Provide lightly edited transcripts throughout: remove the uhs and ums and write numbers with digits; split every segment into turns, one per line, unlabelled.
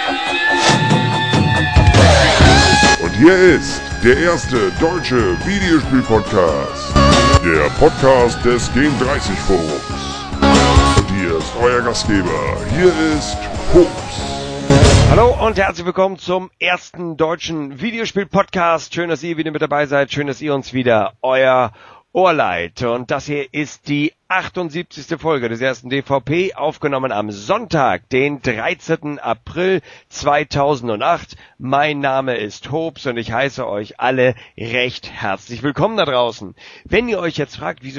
Und hier ist der erste deutsche Videospiel-Podcast. Der Podcast des Game 30 Forums. Und hier ist euer Gastgeber. Hier ist Hobbs.
Hallo und herzlich willkommen zum ersten deutschen Videospiel-Podcast. Schön, dass ihr wieder mit dabei seid. Schön, dass ihr uns wieder euer Ohr leiht. Und das hier ist die 78. Folge des ersten DVP, aufgenommen am Sonntag, den 13. April 2008. Mein Name ist Hobbs und ich heiße euch alle recht herzlich willkommen da draußen. Wenn ihr euch jetzt fragt, wieso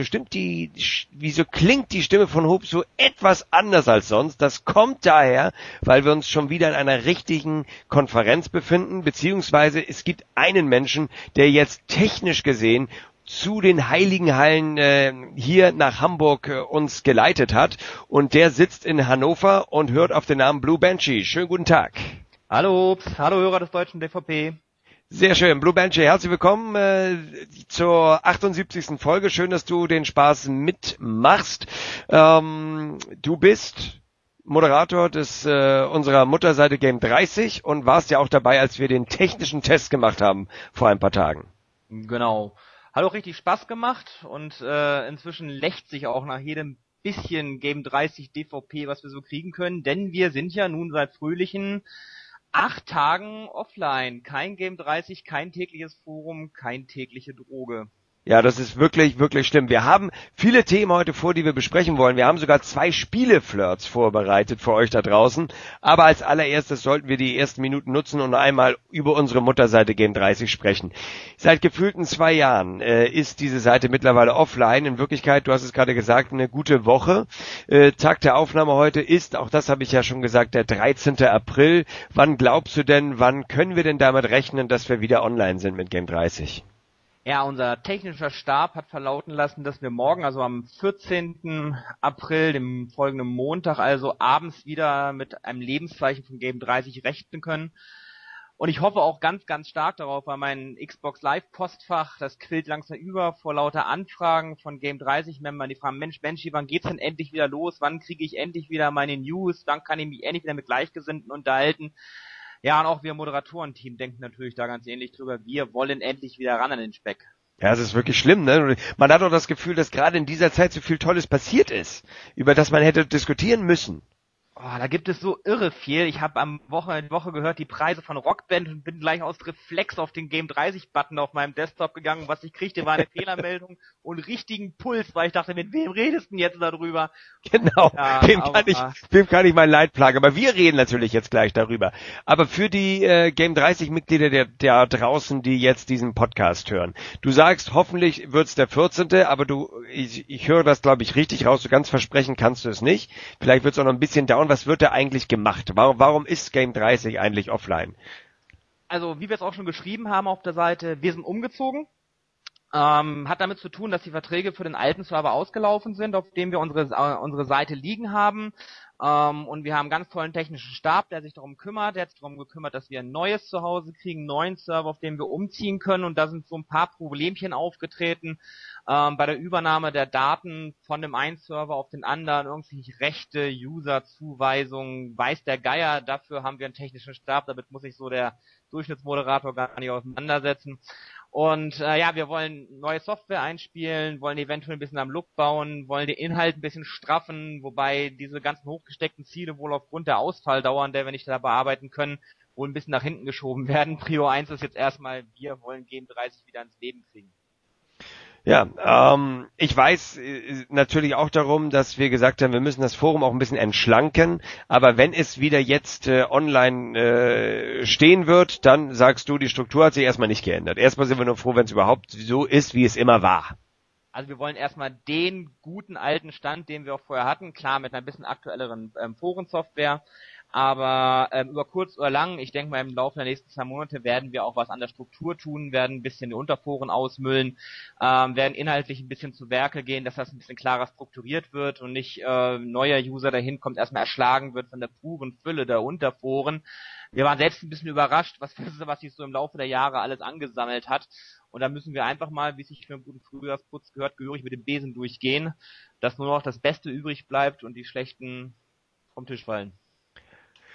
klingt die Stimme von Hobbs so etwas anders als sonst, das kommt daher, weil wir uns schon wieder in einer richtigen Konferenz befinden, beziehungsweise es gibt einen Menschen, der jetzt technisch gesehen zu den Heiligen Hallen hier nach Hamburg uns geleitet hat, und der sitzt in Hannover und hört auf den Namen Blue Banshee. Schönen guten Tag.
Hallo, hallo Hörer des deutschen DVP.
Sehr schön, Blue Banshee, herzlich willkommen zur 78. Folge. Schön, dass du den Spaß mitmachst. Du bist Moderator unserer Mutterseite Game 30 und warst ja auch dabei, als wir den technischen Test gemacht haben vor ein paar Tagen.
Genau. Hat auch richtig Spaß gemacht und inzwischen lächt sich auch nach jedem bisschen Game 30 DVP, was wir so kriegen können, denn wir sind ja nun seit fröhlichen 8 Tagen offline. Kein Game 30, kein tägliches Forum, kein tägliche Droge.
Ja, das ist wirklich, wirklich schlimm. Wir haben viele Themen heute vor, die wir besprechen wollen. Wir haben sogar 2 Spieleflirts vorbereitet für euch da draußen. Aber als allererstes sollten wir die ersten Minuten nutzen und einmal über unsere Mutterseite Game 30 sprechen. Seit gefühlten 2 Jahren ist diese Seite mittlerweile offline. In Wirklichkeit, du hast es gerade gesagt, eine gute Woche. Tag der Aufnahme heute ist, auch das habe ich ja schon gesagt, der 13. April. Wann glaubst du denn, wann können wir denn damit rechnen, dass wir wieder online sind mit Game 30?
Ja, unser technischer Stab hat verlauten lassen, dass wir morgen, also am 14. April, dem folgenden Montag, also abends wieder mit einem Lebenszeichen von Game 30 rechnen können. Und ich hoffe auch ganz, ganz stark darauf, weil mein Xbox Live Postfach, das quillt langsam über vor lauter Anfragen von Game 30 Membern, die fragen, Mensch, wann geht's denn endlich wieder los? Wann kriege ich endlich wieder meine News? Wann kann ich mich endlich wieder mit Gleichgesinnten unterhalten? Ja, und auch wir Moderatorenteam denken natürlich da ganz ähnlich drüber. Wir wollen endlich wieder ran an den Speck.
Ja, es ist wirklich schlimm, ne? Man hat auch das Gefühl, dass gerade in dieser Zeit so viel Tolles passiert ist, über das man hätte diskutieren müssen.
Oh, da gibt es so irre viel. Ich habe am Woche gehört, die Preise von Rockband, und bin gleich aus Reflex auf den Game 30 Button auf meinem Desktop gegangen. Was ich kriegte, war eine Fehlermeldung und richtigen Puls, weil ich dachte, mit wem redest du denn jetzt darüber?
Genau,
Ja,
wem kann ich mein Leid plagen? Aber wir reden natürlich jetzt gleich darüber. Aber für die Game 30 Mitglieder der draußen, die jetzt diesen Podcast hören. Du sagst, hoffentlich wird's der 14., aber ich höre das, glaube ich, richtig raus. So ganz versprechen kannst du es nicht. Vielleicht wird's auch noch ein bisschen dauern. Was wird da eigentlich gemacht? Warum ist Game 30 eigentlich offline?
Also, wie wir es auch schon geschrieben haben auf der Seite, wir sind umgezogen. Hat damit zu tun, dass die Verträge für den alten Server ausgelaufen sind, auf dem wir unsere Seite liegen haben. Und wir haben einen ganz tollen technischen Stab, der sich darum kümmert. Der hat sich darum gekümmert, dass wir ein neues Zuhause kriegen, einen neuen Server, auf dem wir umziehen können. Und da sind so ein paar Problemchen aufgetreten bei der Übernahme der Daten von dem einen Server auf den anderen. Irgendwie Rechte, User-Zuweisungen, weiß der Geier. Dafür haben wir einen technischen Stab. Damit muss sich so der Durchschnittsmoderator gar nicht auseinandersetzen. Und wir wollen neue Software einspielen, wollen eventuell ein bisschen am Look bauen, wollen den Inhalt ein bisschen straffen, wobei diese ganzen hochgesteckten Ziele wohl aufgrund der Ausfalldauer, der wir nicht da bearbeiten können, wohl ein bisschen nach hinten geschoben werden. Prio 1 ist jetzt erstmal, wir wollen Game 30 wieder ins Leben kriegen.
Ja, ich weiß natürlich auch darum, dass wir gesagt haben, wir müssen das Forum auch ein bisschen entschlanken, aber wenn es wieder jetzt online stehen wird, dann sagst du, die Struktur hat sich erstmal nicht geändert. Erstmal sind wir nur froh, wenn es überhaupt so ist, wie es immer war.
Also wir wollen erstmal den guten alten Stand, den wir auch vorher hatten, klar mit einer bisschen aktuelleren Forensoftware, aber über kurz oder lang, ich denke mal im Laufe der nächsten 2 Monate werden wir auch was an der Struktur tun, werden ein bisschen die Unterforen ausmüllen, werden inhaltlich ein bisschen zu Werke gehen, dass das ein bisschen klarer strukturiert wird und nicht neuer User dahin kommt, erstmal erschlagen wird von der puren Fülle der Unterforen. Wir waren selbst ein bisschen überrascht, was sich so im Laufe der Jahre alles angesammelt hat. Und da müssen wir einfach mal, wie es sich für einen guten Frühjahrsputz gehört, gehörig mit dem Besen durchgehen, dass nur noch das Beste übrig bleibt und die Schlechten vom Tisch fallen.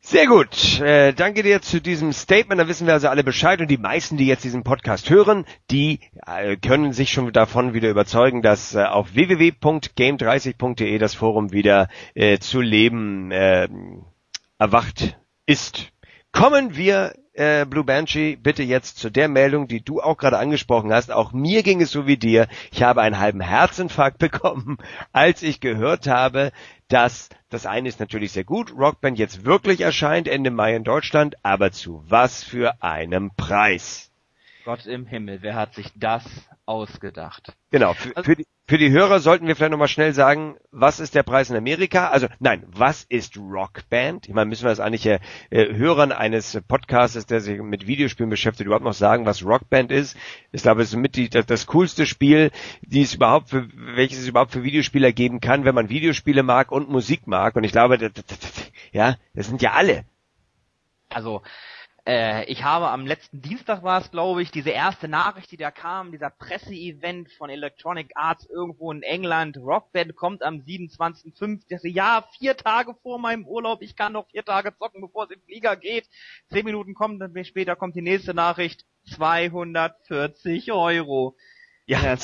Sehr gut. Danke dir zu diesem Statement. Da wissen wir also alle Bescheid. Und die meisten, die jetzt diesen Podcast hören, die können sich schon davon wieder überzeugen, dass auf www.game30.de das Forum wieder zu Leben erwacht ist. Kommen wir, Blue Banshee, bitte jetzt zu der Meldung, die du auch gerade angesprochen hast. Auch mir ging es so wie dir. Ich habe einen halben Herzinfarkt bekommen, als ich gehört habe, dass das eine ist natürlich sehr gut, Rockband jetzt wirklich erscheint Ende Mai in Deutschland, aber zu was für einem Preis?
Gott im Himmel, wer hat sich das ausgedacht?
Genau, für die Hörer sollten wir vielleicht nochmal schnell sagen, was ist der Preis in Amerika? Also nein, was ist Rockband? Ich meine, müssen wir das eigentlich Hörern eines Podcasts, der sich mit Videospielen beschäftigt, überhaupt noch sagen, was Rockband ist? Ich glaube, es ist mit das coolste Spiel, welches es überhaupt für Videospieler geben kann, wenn man Videospiele mag und Musik mag. Und ich glaube, das sind ja alle.
Also, ich habe am letzten Dienstag war es, glaube ich, diese erste Nachricht, die da kam, dieser Presseevent von Electronic Arts irgendwo in England. Rockband kommt am 27.05. Ja, 4 Tage vor meinem Urlaub. Ich kann noch 4 Tage zocken, bevor es im Flieger geht. 10 Minuten kommen, dann später kommt die nächste Nachricht. 240 Euro.
Ja,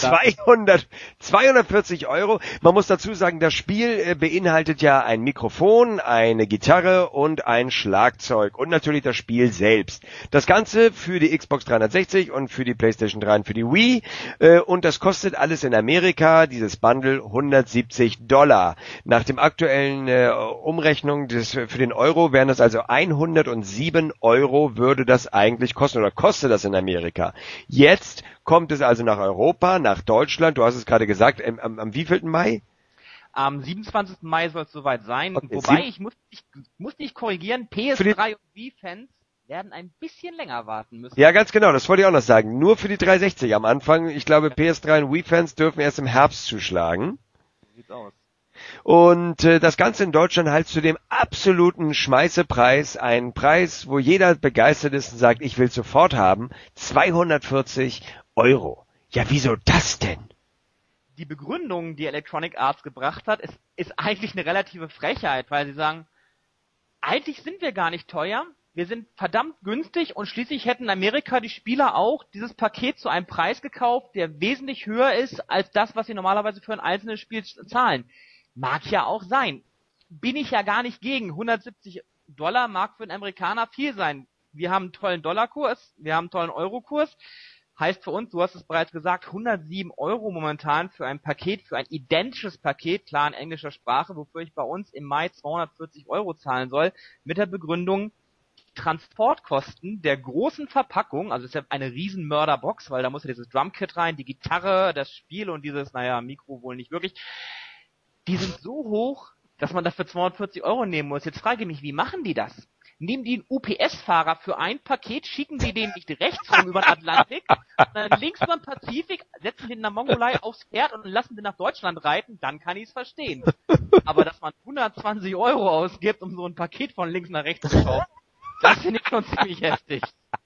240 Euro. Man muss dazu sagen, das Spiel beinhaltet ja ein Mikrofon, eine Gitarre und ein Schlagzeug und natürlich das Spiel selbst. Das Ganze für die Xbox 360 und für die PlayStation 3 und für die Wii. Und das kostet alles in Amerika, dieses Bundle, $170. Nach dem aktuellen Umrechnung für den Euro wären das also 107 Euro würde das eigentlich kosten oder kostet das in Amerika. Jetzt kommt es also nach Europa, nach Deutschland, du hast es gerade gesagt, am wievielten Mai?
Am 27. Mai soll es soweit sein.
Okay,
Wobei, ich muss dich korrigieren, PS3 und Wii-Fans werden ein bisschen länger warten müssen.
Ja, ganz genau, das wollte ich auch noch sagen. Nur für die 360 am Anfang. Ich glaube, PS3 und Wii-Fans dürfen erst im Herbst zuschlagen.
So sieht's aus. Und
das Ganze in Deutschland halt zu dem absoluten Schmeißepreis, ein Preis, wo jeder begeistert ist und sagt, ich will sofort haben, 240 Euro. Ja, wieso das denn?
Die Begründung, die Electronic Arts gebracht hat, ist eigentlich eine relative Frechheit, weil sie sagen, eigentlich sind wir gar nicht teuer, wir sind verdammt günstig und schließlich hätten in Amerika die Spieler auch dieses Paket zu einem Preis gekauft, der wesentlich höher ist als das, was sie normalerweise für ein einzelnes Spiel zahlen. Mag ja auch sein. Bin ich ja gar nicht gegen. $170 mag für einen Amerikaner viel sein. Wir haben einen tollen Dollarkurs, wir haben einen tollen Eurokurs. Heißt für uns, du hast es bereits gesagt, 107 Euro momentan für ein Paket, für ein identisches Paket, klar in englischer Sprache, wofür ich bei uns im Mai 240 Euro zahlen soll, mit der Begründung, Transportkosten der großen Verpackung, also ist ja eine riesen Mörderbox, weil da muss ja dieses Drumkit rein, die Gitarre, das Spiel und dieses, Mikro wohl nicht wirklich, die sind so hoch, dass man dafür 240 Euro nehmen muss. Jetzt frage ich mich, wie machen die das? Nehmen die einen UPS-Fahrer für ein Paket, schicken die den nicht rechts rum über den Atlantik, sondern links über den Pazifik, setzen den in der Mongolei aufs Pferd und lassen den nach Deutschland reiten, dann kann ich es verstehen. Aber dass man 120 Euro ausgibt, um so ein Paket von links nach rechts zu kaufen, das finde ich schon ziemlich heftig.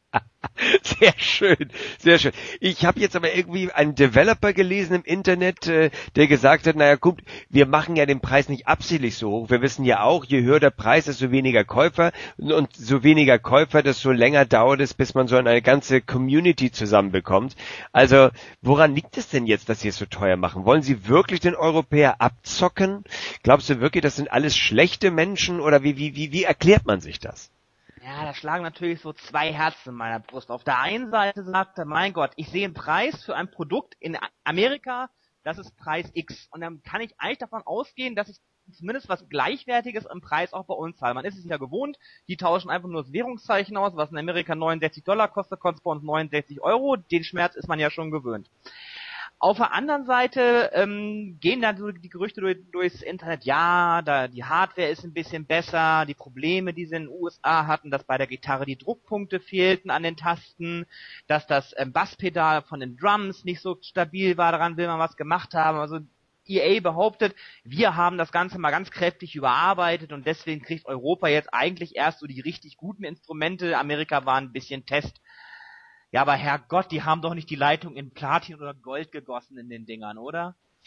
Sehr schön, sehr schön. Ich habe jetzt aber irgendwie einen Developer gelesen im Internet, der gesagt hat, naja gut, wir machen ja den Preis nicht absichtlich so hoch. Wir wissen ja auch, je höher der Preis, desto weniger Käufer und so weniger Käufer, desto länger dauert es, bis man so eine ganze Community zusammenbekommt. Also woran liegt es denn jetzt, dass sie es so teuer machen? Wollen sie wirklich den Europäer abzocken? Glaubst du wirklich, das sind alles schlechte Menschen oder wie erklärt man sich das?
Ja, da schlagen natürlich so zwei Herzen in meiner Brust. Auf der einen Seite sagt er, mein Gott, ich sehe einen Preis für ein Produkt in Amerika, das ist Preis X. Und dann kann ich eigentlich davon ausgehen, dass ich zumindest was Gleichwertiges im Preis auch bei uns zahle. Man ist es ja gewohnt, die tauschen einfach nur das Währungszeichen aus, was in Amerika $69 kostet, kostet bei uns 69 Euro. Den Schmerz ist man ja schon gewöhnt. Auf der anderen Seite gehen dann so die Gerüchte durchs Internet, ja, die Hardware ist ein bisschen besser, die Probleme, die sie in den USA hatten, dass bei der Gitarre die Druckpunkte fehlten an den Tasten, dass das Basspedal von den Drums nicht so stabil war, daran will man was gemacht haben. Also EA behauptet, wir haben das Ganze mal ganz kräftig überarbeitet und deswegen kriegt Europa jetzt eigentlich erst so die richtig guten Instrumente. Amerika war ein bisschen Test. Ja, aber Herrgott, die haben doch nicht die Leitung in Platin oder Gold gegossen in den Dingern, oder?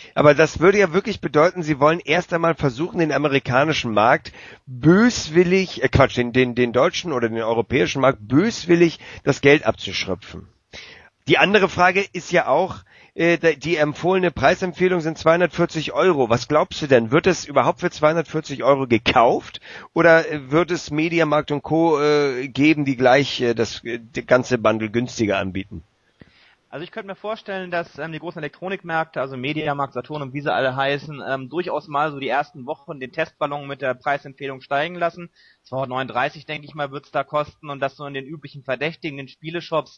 Aber das würde ja wirklich bedeuten, sie wollen erst einmal versuchen, den amerikanischen Markt böswillig, den deutschen oder den europäischen Markt böswillig das Geld abzuschröpfen. Die andere Frage ist ja auch, die empfohlene Preisempfehlung sind 240 Euro. Was glaubst du denn? Wird es überhaupt für 240 Euro gekauft oder wird es Mediamarkt und Co. Geben, die gleich das ganze Bundle günstiger anbieten?
Also ich könnte mir vorstellen, dass die großen Elektronikmärkte, also Mediamarkt, Saturn und wie sie alle heißen, durchaus mal so die ersten Wochen den Testballon mit der Preisempfehlung steigen lassen. 239, denke ich mal, wird's da kosten und das so in den üblichen Verdächtigen, den Spieleshops,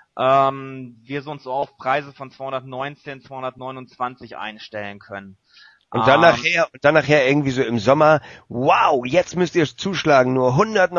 wir uns so auf Preise von 219, 229 einstellen können.
Und dann nachher irgendwie so im Sommer, wow, jetzt müsst ihr zuschlagen, nur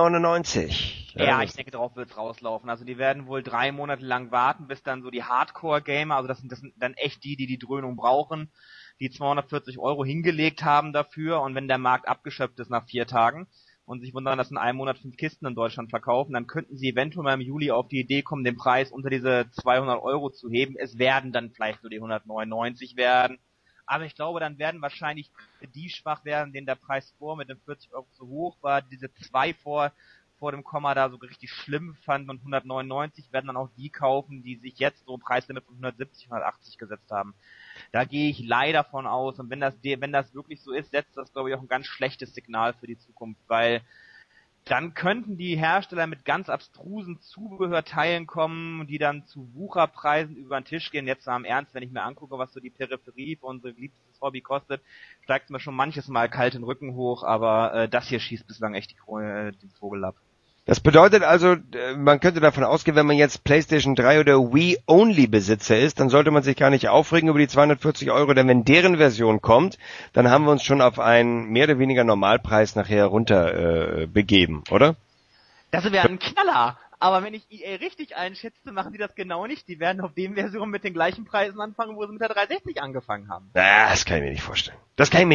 199.
Ja, ich denke, darauf wird's rauslaufen. Also die werden wohl 3 Monate lang warten, bis dann so die Hardcore-Gamer, also das sind dann echt die Dröhnung brauchen, die 240 Euro hingelegt haben dafür und wenn der Markt abgeschöpft ist nach 4 Tagen und sich wundern, dass in einem Monat 5 Kisten in Deutschland verkaufen, dann könnten sie eventuell mal im Juli auf die Idee kommen, den Preis unter diese 200 Euro zu heben. Es werden dann vielleicht so die 199 werden. Aber ich glaube, dann werden wahrscheinlich die schwach werden, denen der Preis mit den 40 Euro zu hoch war, diese 2 vor dem Komma da so richtig schlimm fanden und 199 werden dann auch die kaufen, die sich jetzt so ein Preislimit von 170, 180 gesetzt haben. Da gehe ich leider von aus und wenn das wirklich so ist, setzt das, glaube ich, auch ein ganz schlechtes Signal für die Zukunft, weil dann könnten die Hersteller mit ganz abstrusen Zubehörteilen kommen, die dann zu Wucherpreisen über den Tisch gehen. Jetzt mal im Ernst, wenn ich mir angucke, was so die Peripherie für unser geliebtes Hobby kostet, steigt mir schon manches Mal kalt den Rücken hoch, aber das hier schießt bislang echt den Vogel ab.
Das bedeutet also, man könnte davon ausgehen, wenn man jetzt PlayStation 3 oder Wii-Only-Besitzer ist, dann sollte man sich gar nicht aufregen über die 240 Euro, denn wenn deren Version kommt, dann haben wir uns schon auf einen mehr oder weniger Normalpreis nachher runter begeben, oder?
Das wäre ein Knaller! Aber wenn ich EA richtig einschätze, machen die das genau nicht. Die werden auf den Versionen mit den gleichen Preisen anfangen, wo sie mit der 360 angefangen haben.
Das kann ich mir nicht vorstellen. Das glaube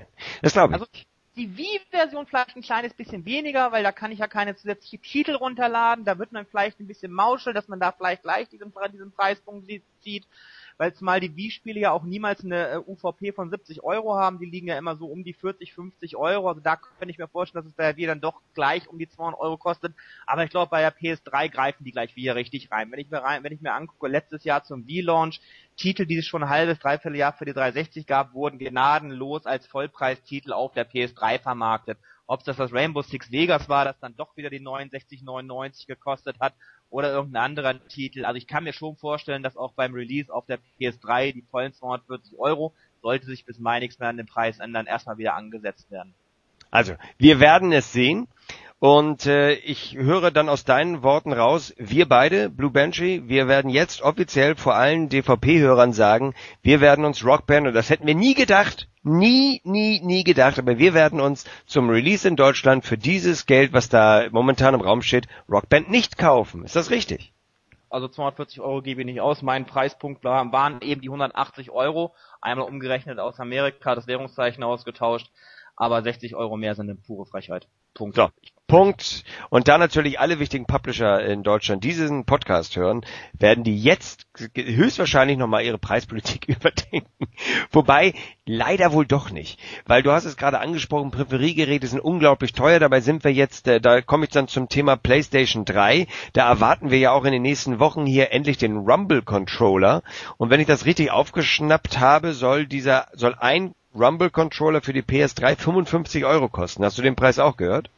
ich.
Also, die Wii-Version vielleicht ein kleines bisschen weniger, weil da kann ich ja keine zusätzlichen Titel runterladen. Da wird man vielleicht ein bisschen mauscheln, dass man da vielleicht gleich diesen Preispunkt zieht. Weil zumal die Wii-Spiele ja auch niemals eine UVP von 70 Euro haben. Die liegen ja immer so um die 40, 50 Euro. Also da könnte ich mir vorstellen, dass es bei der Wii dann doch gleich um die 200 Euro kostet. Aber ich glaube, bei der PS3 greifen die gleich wieder richtig rein. Wenn ich mir angucke, letztes Jahr zum Wii-Launch, Titel, die es schon ein halbes, dreiviertel Jahr für die 360 gab, wurden gnadenlos als Vollpreistitel auf der PS3 vermarktet. Ob das Rainbow Six Vegas war, das dann doch wieder die 69,99 gekostet hat, oder irgendein anderer Titel. Also ich kann mir schon vorstellen, dass auch beim Release auf der PS3 die vollen 240 Euro, sollte sich bis Mai nichts mehr an den Preis ändern, erstmal wieder angesetzt werden.
Also, wir werden es sehen. Und ich höre dann aus deinen Worten raus, wir beide, Blue Banshee, wir werden jetzt offiziell vor allen DVP-Hörern sagen, wir werden uns Rock Band, und das hätten wir nie gedacht, nie gedacht, aber wir werden uns zum Release in Deutschland für dieses Geld, was da momentan im Raum steht, Rock Band nicht kaufen. Ist das richtig?
Also 240 Euro gebe ich nicht aus. Mein Preispunkt waren eben die 180 Euro, einmal umgerechnet aus Amerika, das Währungszeichen ausgetauscht, aber 60 Euro mehr sind eine pure Frechheit. Punkt.
So, Punkt. Und da natürlich alle wichtigen Publisher in Deutschland diesen Podcast hören, werden die jetzt höchstwahrscheinlich nochmal ihre Preispolitik überdenken. Wobei, leider wohl doch nicht. Weil du hast es gerade angesprochen, Peripheriegeräte sind unglaublich teuer. Dabei sind wir jetzt, da komme ich dann zum Thema PlayStation 3. Da erwarten wir ja auch in den nächsten Wochen hier endlich den Rumble Controller. Und wenn ich das richtig aufgeschnappt habe, soll ein Rumble Controller für die PS3 55 Euro kosten. Hast du den Preis auch gehört?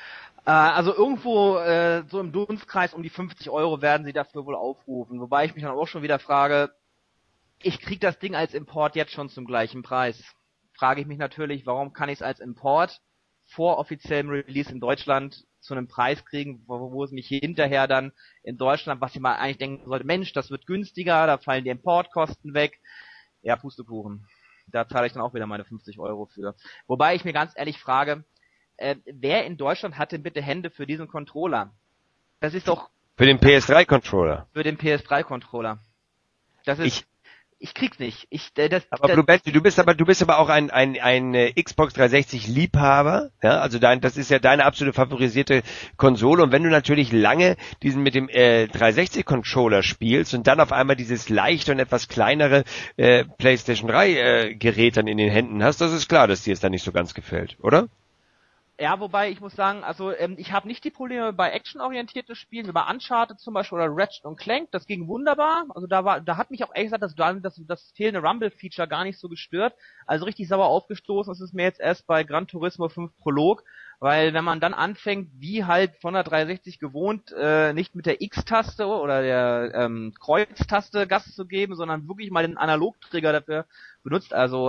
Also irgendwo so im Dunstkreis um die 50 Euro werden sie dafür wohl aufrufen. Wobei ich mich dann auch schon wieder frage, ich krieg das Ding als Import jetzt schon zum gleichen Preis. Frage ich mich natürlich, warum kann ich es als Import vor offiziellem Release in Deutschland zu einem Preis kriegen, wo es mich hinterher dann in Deutschland, was ich mal eigentlich denken sollte, Mensch, das wird günstiger, da fallen die Importkosten weg. Ja, Pustekuchen. Da zahle ich dann auch wieder meine 50 Euro für. Wobei ich mir ganz ehrlich frage, wer in Deutschland hat denn bitte Hände für diesen Controller? Das ist doch...
Für den PS3-Controller.
Für den PS3-Controller. Das ist... ich krieg's nicht.
Aber Bluebetti, du bist aber auch ein Xbox 360 Liebhaber, ja, also das ist ja deine absolute favorisierte Konsole, und wenn du natürlich lange diesen mit dem 360 Controller spielst und dann auf einmal dieses leichte und etwas kleinere PlayStation 3 Gerät dann in den Händen hast, das ist klar, dass dir es dann nicht so ganz gefällt, oder?
Ja, wobei ich muss sagen, also ich habe nicht die Probleme bei actionorientierten Spielen, wie bei Uncharted zum Beispiel oder Ratchet und Clank, das ging wunderbar. Also da hat mich auch ehrlich gesagt das fehlende Rumble-Feature gar nicht so gestört. Also richtig sauer aufgestoßen ist es mir jetzt erst bei Gran Turismo 5 Prolog, weil wenn man dann anfängt, wie halt von der 360 gewohnt, nicht mit der X-Taste oder der Kreuztaste Gas zu geben, sondern wirklich mal den Analogtrigger dafür benutzt, also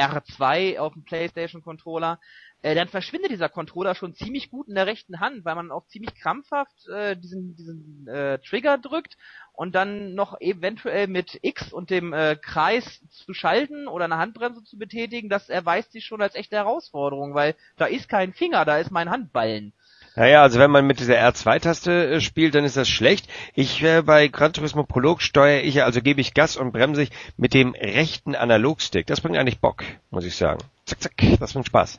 R2 auf dem PlayStation-Controller, dann verschwindet dieser Controller schon ziemlich gut in der rechten Hand, weil man auch ziemlich krampfhaft diesen Trigger drückt und dann noch eventuell mit X und dem Kreis zu schalten oder eine Handbremse zu betätigen, das erweist sich schon als echte Herausforderung, weil da ist kein Finger, da ist mein Handballen.
Naja, also wenn man mit dieser R2-Taste spielt, dann ist das schlecht. Bei Gran Turismo Prolog gebe ich Gas und bremse ich mit dem rechten Analogstick. Das bringt eigentlich Bock, muss ich sagen. Zack, zack, das bringt Spaß.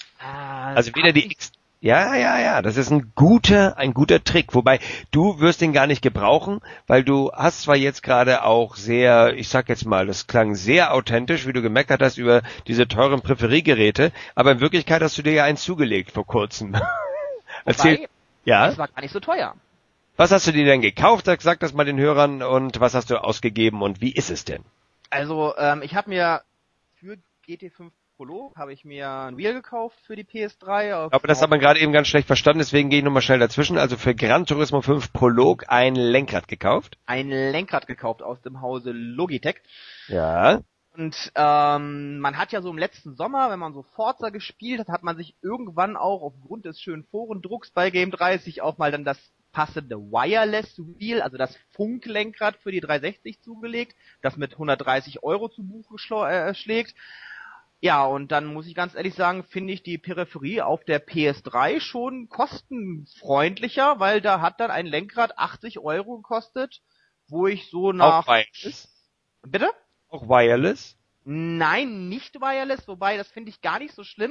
Also weder die X... Ja, das ist ein guter Trick. Wobei, du wirst den gar nicht gebrauchen, weil du hast zwar jetzt gerade auch sehr, ich sag jetzt mal, das klang sehr authentisch, wie du gemeckert hast über diese teuren Präferiergeräte, aber in Wirklichkeit hast du dir ja eins zugelegt vor kurzem. Erzähl. Ja?
Das war gar nicht so teuer.
Was hast du dir denn gekauft? Sag das mal den Hörern, und was hast du ausgegeben und wie ist es denn?
Also, ich habe mir für GT5 Prolog habe ich mir ein Wheel gekauft für die PS3.
Aber das hat man gerade eben ganz schlecht verstanden, deswegen gehe ich nochmal schnell dazwischen. Also für Gran Turismo 5 Prolog ein Lenkrad gekauft.
Ein Lenkrad gekauft aus dem Hause Logitech.
Ja.
Und man hat ja so im letzten Sommer, wenn man so Forza gespielt hat, hat man sich irgendwann auch aufgrund des schönen Forendrucks bei Game 30 auch mal dann das passende Wireless Wheel, also das Funklenkrad für die 360 zugelegt, das mit 130 € zu Buche schlägt. Ja, und dann muss ich ganz ehrlich sagen, finde ich die Peripherie auf der PS3 schon kostenfreundlicher, weil da hat dann ein Lenkrad 80 € gekostet, wo ich so nach...
Auch wireless?
Bitte?
Auch wireless?
Nein, nicht wireless, wobei das finde ich gar nicht so schlimm.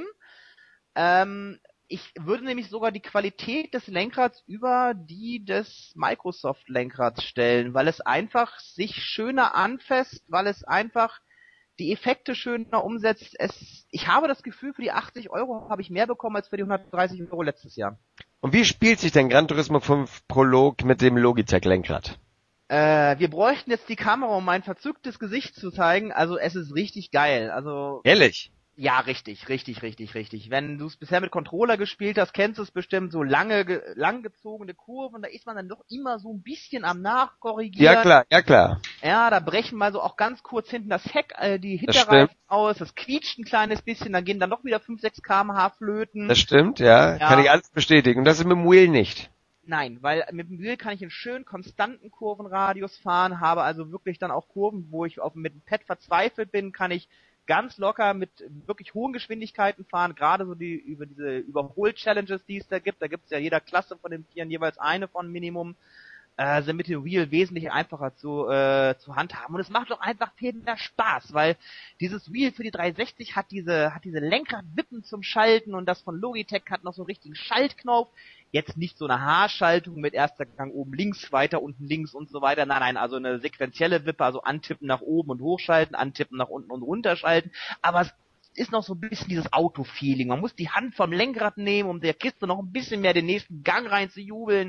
Ich würde nämlich sogar die Qualität des Lenkrads über die des Microsoft-Lenkrads stellen, weil es einfach sich schöner anfasst, weil es einfach die Effekte schöner umsetzt. Ich habe das Gefühl, für die 80 € habe ich mehr bekommen als für die 130 € letztes Jahr.
Und wie spielt sich denn Gran Turismo 5 Prolog mit dem Logitech-Lenkrad?
Wir bräuchten jetzt die Kamera, um mein verzücktes Gesicht zu zeigen. Also es ist richtig geil. Also
Ehrlich?
Ja, richtig. Wenn du es bisher mit Controller gespielt hast, kennst du es bestimmt, so langgezogene Kurven, da ist man dann doch immer so ein bisschen am Nachkorrigieren.
Ja klar.
Ja, da brechen mal so auch ganz kurz hinten das Heck, die Hinterreifen aus, das quietscht ein kleines bisschen, dann gehen dann doch wieder 5-6 km/h flöten.
Das stimmt, ja, kann ich alles bestätigen. Und das ist mit dem Wheel nicht.
Nein, weil mit dem Wheel kann ich einen schönen konstanten Kurvenradius fahren, habe also wirklich dann auch Kurven, wo ich mit dem Pad verzweifelt bin, kann ich ganz locker mit wirklich hohen Geschwindigkeiten fahren, gerade so über diese Überhol-Challenges, die es da gibt. Da gibt es ja jeder Klasse von den Vieren jeweils eine von Minimum. Sind mit dem Wheel wesentlich einfacher zu handhaben. Und es macht doch einfach viel mehr Spaß, weil dieses Wheel für die 360 hat diese Lenkradwippen zum Schalten, und das von Logitech hat noch so einen richtigen Schaltknopf. Jetzt nicht so eine Haarschaltung mit erster Gang oben links, weiter unten links und so weiter. Nein, also eine sequentielle Wippe, also antippen nach oben und hochschalten, antippen nach unten und runterschalten. Aber es ist noch so ein bisschen dieses Auto-Feeling. Man muss die Hand vom Lenkrad nehmen, um der Kiste noch ein bisschen mehr den nächsten Gang rein zu jubeln.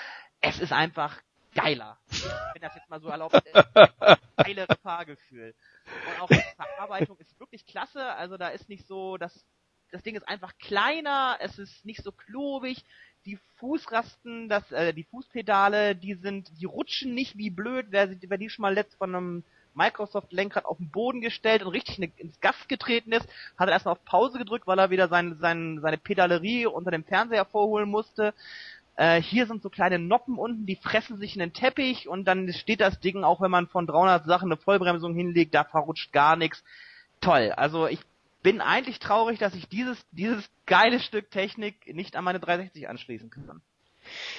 Es ist einfach geiler. Wenn das jetzt mal so erlaubt, geilere Fahrgefühl. Und auch die Verarbeitung ist wirklich klasse. Also da ist nicht so, das Ding ist einfach kleiner, es ist nicht so klobig. Die Fußrasten, die Fußpedale, die rutschen nicht wie blöd. Wer die schon mal von einem Microsoft-Lenkrad auf den Boden gestellt und richtig ins Gas getreten ist, hat er erstmal auf Pause gedrückt, weil er wieder seine Pedalerie unter dem Fernseher vorholen musste. Hier sind so kleine Noppen unten, die fressen sich in den Teppich, und dann steht das Ding, auch wenn man von 300 Sachen eine Vollbremsung hinlegt, da verrutscht gar nichts. Toll. Also ich bin eigentlich traurig, dass ich dieses geile Stück Technik nicht an meine 360 anschließen kann.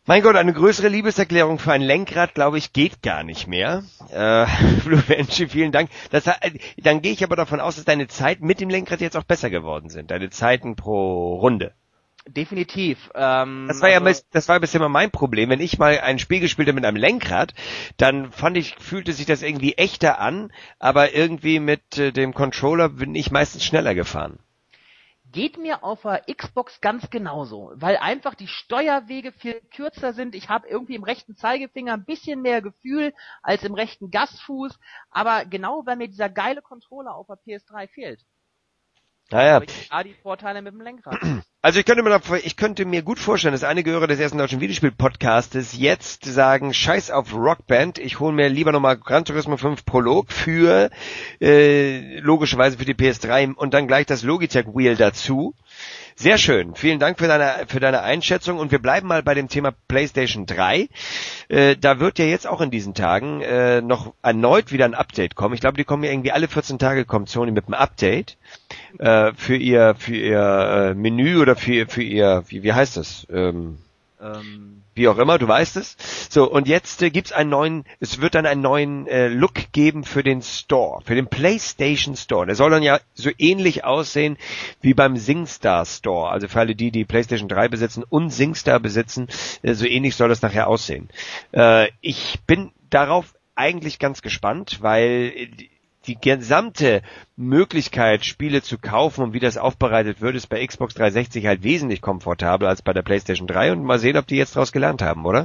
Mein Gott, eine größere Liebeserklärung für ein Lenkrad, glaube ich, geht gar nicht mehr. Fluenci, vielen Dank. Dann gehe ich aber davon aus, dass deine Zeiten mit dem Lenkrad jetzt auch besser geworden sind. Deine Zeiten pro Runde.
Definitiv.
Das war bisher immer mein Problem. Wenn ich mal ein Spiel gespielt habe mit einem Lenkrad, dann fühlte sich das irgendwie echter an, aber irgendwie mit dem Controller bin ich meistens schneller gefahren.
Geht mir auf der Xbox ganz genauso, weil einfach die Steuerwege viel kürzer sind. Ich habe irgendwie im rechten Zeigefinger ein bisschen mehr Gefühl als im rechten Gastfuß, aber genau weil mir dieser geile Controller auf der PS3 fehlt.
Naja.
Aber ich die Vorteile mit dem Lenkrad.
Also ich könnte mir gut vorstellen, dass einige Hörer des ersten deutschen Videospiel-Podcastes jetzt sagen, scheiß auf Rockband, ich hole mir lieber nochmal Gran Turismo 5 Prolog für, logischerweise für die PS3 und dann gleich das Logitech Wheel dazu. Sehr schön. Vielen Dank für deine Einschätzung und wir bleiben mal bei dem Thema PlayStation 3. Da wird ja jetzt auch in diesen Tagen noch erneut wieder ein Update kommen. Ich glaube, die kommen ja irgendwie alle 14 Tage kommt Sony mit einem Update für ihr Menü oder für ihr wie heißt das? Wie auch immer, du weißt es. So, und jetzt es wird dann einen neuen Look geben für den Store, für den PlayStation Store. Der soll dann ja so ähnlich aussehen wie beim SingStar Store. Also für alle die PlayStation 3 besitzen und SingStar besitzen, so ähnlich soll das nachher aussehen. Ich bin darauf eigentlich ganz gespannt, weil die gesamte Möglichkeit, Spiele zu kaufen und wie das aufbereitet wird, ist bei Xbox 360 halt wesentlich komfortabler als bei der PlayStation 3 und mal sehen, ob die jetzt daraus gelernt haben, oder?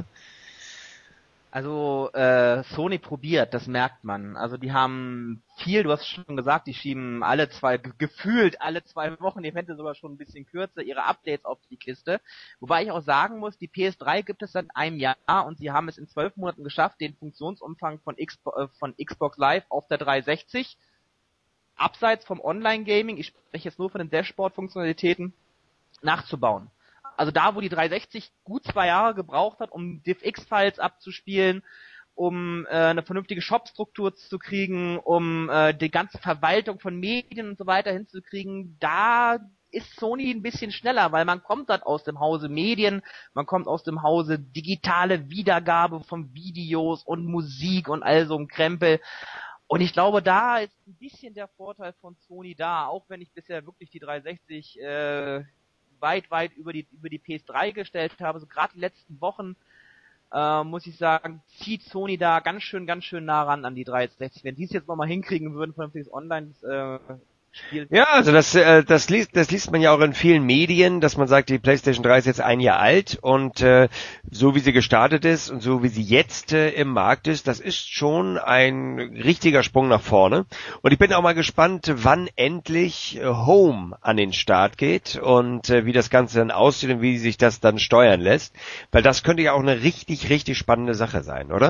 Also Sony probiert, das merkt man. Also die haben viel, du hast schon gesagt, die schieben gefühlt alle 2 Wochen, eventuell sogar schon ein bisschen kürzer, ihre Updates auf die Kiste. Wobei ich auch sagen muss, die PS3 gibt es seit einem Jahr und sie haben es in 12 Monaten geschafft, den Funktionsumfang von Xbox Live auf der 360, abseits vom Online-Gaming, ich spreche jetzt nur von den Dashboard-Funktionalitäten, nachzubauen. Also da, wo die 360 gut 2 Jahre gebraucht hat, um DivX-Files abzuspielen, um eine vernünftige Shop-Struktur zu kriegen, um die ganze Verwaltung von Medien und so weiter hinzukriegen, da ist Sony ein bisschen schneller, weil man kommt dann aus dem Hause Medien, man kommt aus dem Hause digitale Wiedergabe von Videos und Musik und all so ein Krempel. Und ich glaube, da ist ein bisschen der Vorteil von Sony da, auch wenn ich bisher wirklich die 360 weit über die PS3 gestellt habe, so gerade die letzten Wochen, muss ich sagen, zieht Sony da ganz schön nah ran an die 360. Wenn die es jetzt nochmal hinkriegen würden, vernünftiges Online-Spiel.
Ja, also das liest man ja auch in vielen Medien, dass man sagt, die PlayStation 3 ist jetzt 1 Jahr alt und so wie sie gestartet ist und so wie sie jetzt im Markt ist, das ist schon ein richtiger Sprung nach vorne. Und ich bin auch mal gespannt, wann endlich Home an den Start geht und wie das Ganze dann aussieht und wie sich das dann steuern lässt, weil das könnte ja auch eine richtig, richtig spannende Sache sein, oder?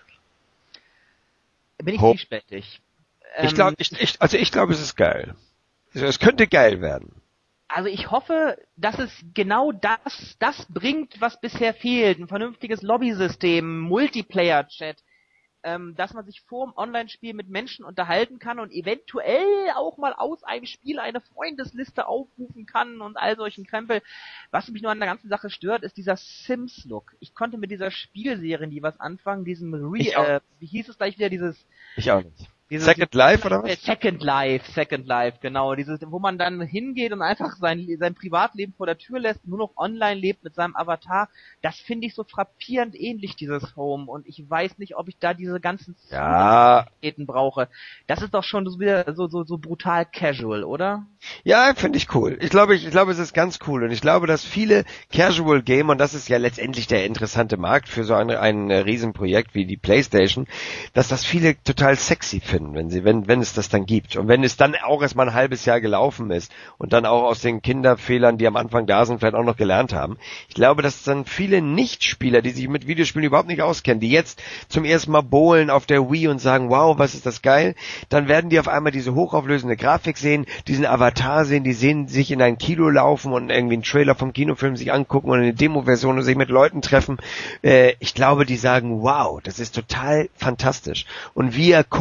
Bin ich zwiespältig.
Ich glaube, es ist geil. Es könnte geil werden.
Also ich hoffe, dass es genau das bringt, was bisher fehlt. Ein vernünftiges Lobby-System, Multiplayer-Chat, dass man sich vor dem Online-Spiel mit Menschen unterhalten kann und eventuell auch mal aus einem Spiel eine Freundesliste aufrufen kann und all solchen Krempel. Was mich nur an der ganzen Sache stört, ist dieser Sims-Look. Ich konnte mit dieser Spielserie nie was anfangen, wie hieß es gleich wieder,
Ich auch nicht. Second Life oder was?
Second Life, genau. Wo man dann hingeht und einfach sein Privatleben vor der Tür lässt, nur noch online lebt mit seinem Avatar. Das finde ich so frappierend ähnlich, dieses Home. Und ich weiß nicht, ob ich da diese ganzen Aktivitäten brauche. Das ist doch schon wieder so brutal casual, oder?
Ja, finde ich cool. Ich glaube, es ist ganz cool. Und ich glaube, dass viele Casual Gamer, und das ist ja letztendlich der interessante Markt für so ein Riesenprojekt wie die PlayStation, dass das viele total sexy finden, wenn es das dann gibt. Und wenn es dann auch erstmal ein halbes Jahr gelaufen ist und dann auch aus den Kinderfehlern, die am Anfang da sind, vielleicht auch noch gelernt haben. Ich glaube, dass dann viele Nichtspieler, die sich mit Videospielen überhaupt nicht auskennen, die jetzt zum ersten Mal bowlen auf der Wii und sagen, wow, was ist das geil, dann werden die auf einmal diese hochauflösende Grafik sehen, diesen Avatar sehen, die sehen sich in ein Kino laufen und irgendwie einen Trailer vom Kinofilm sich angucken oder eine Demo-Version und sich mit Leuten treffen. Ich glaube, die sagen, wow, das ist total fantastisch. Und wir Core-Gamer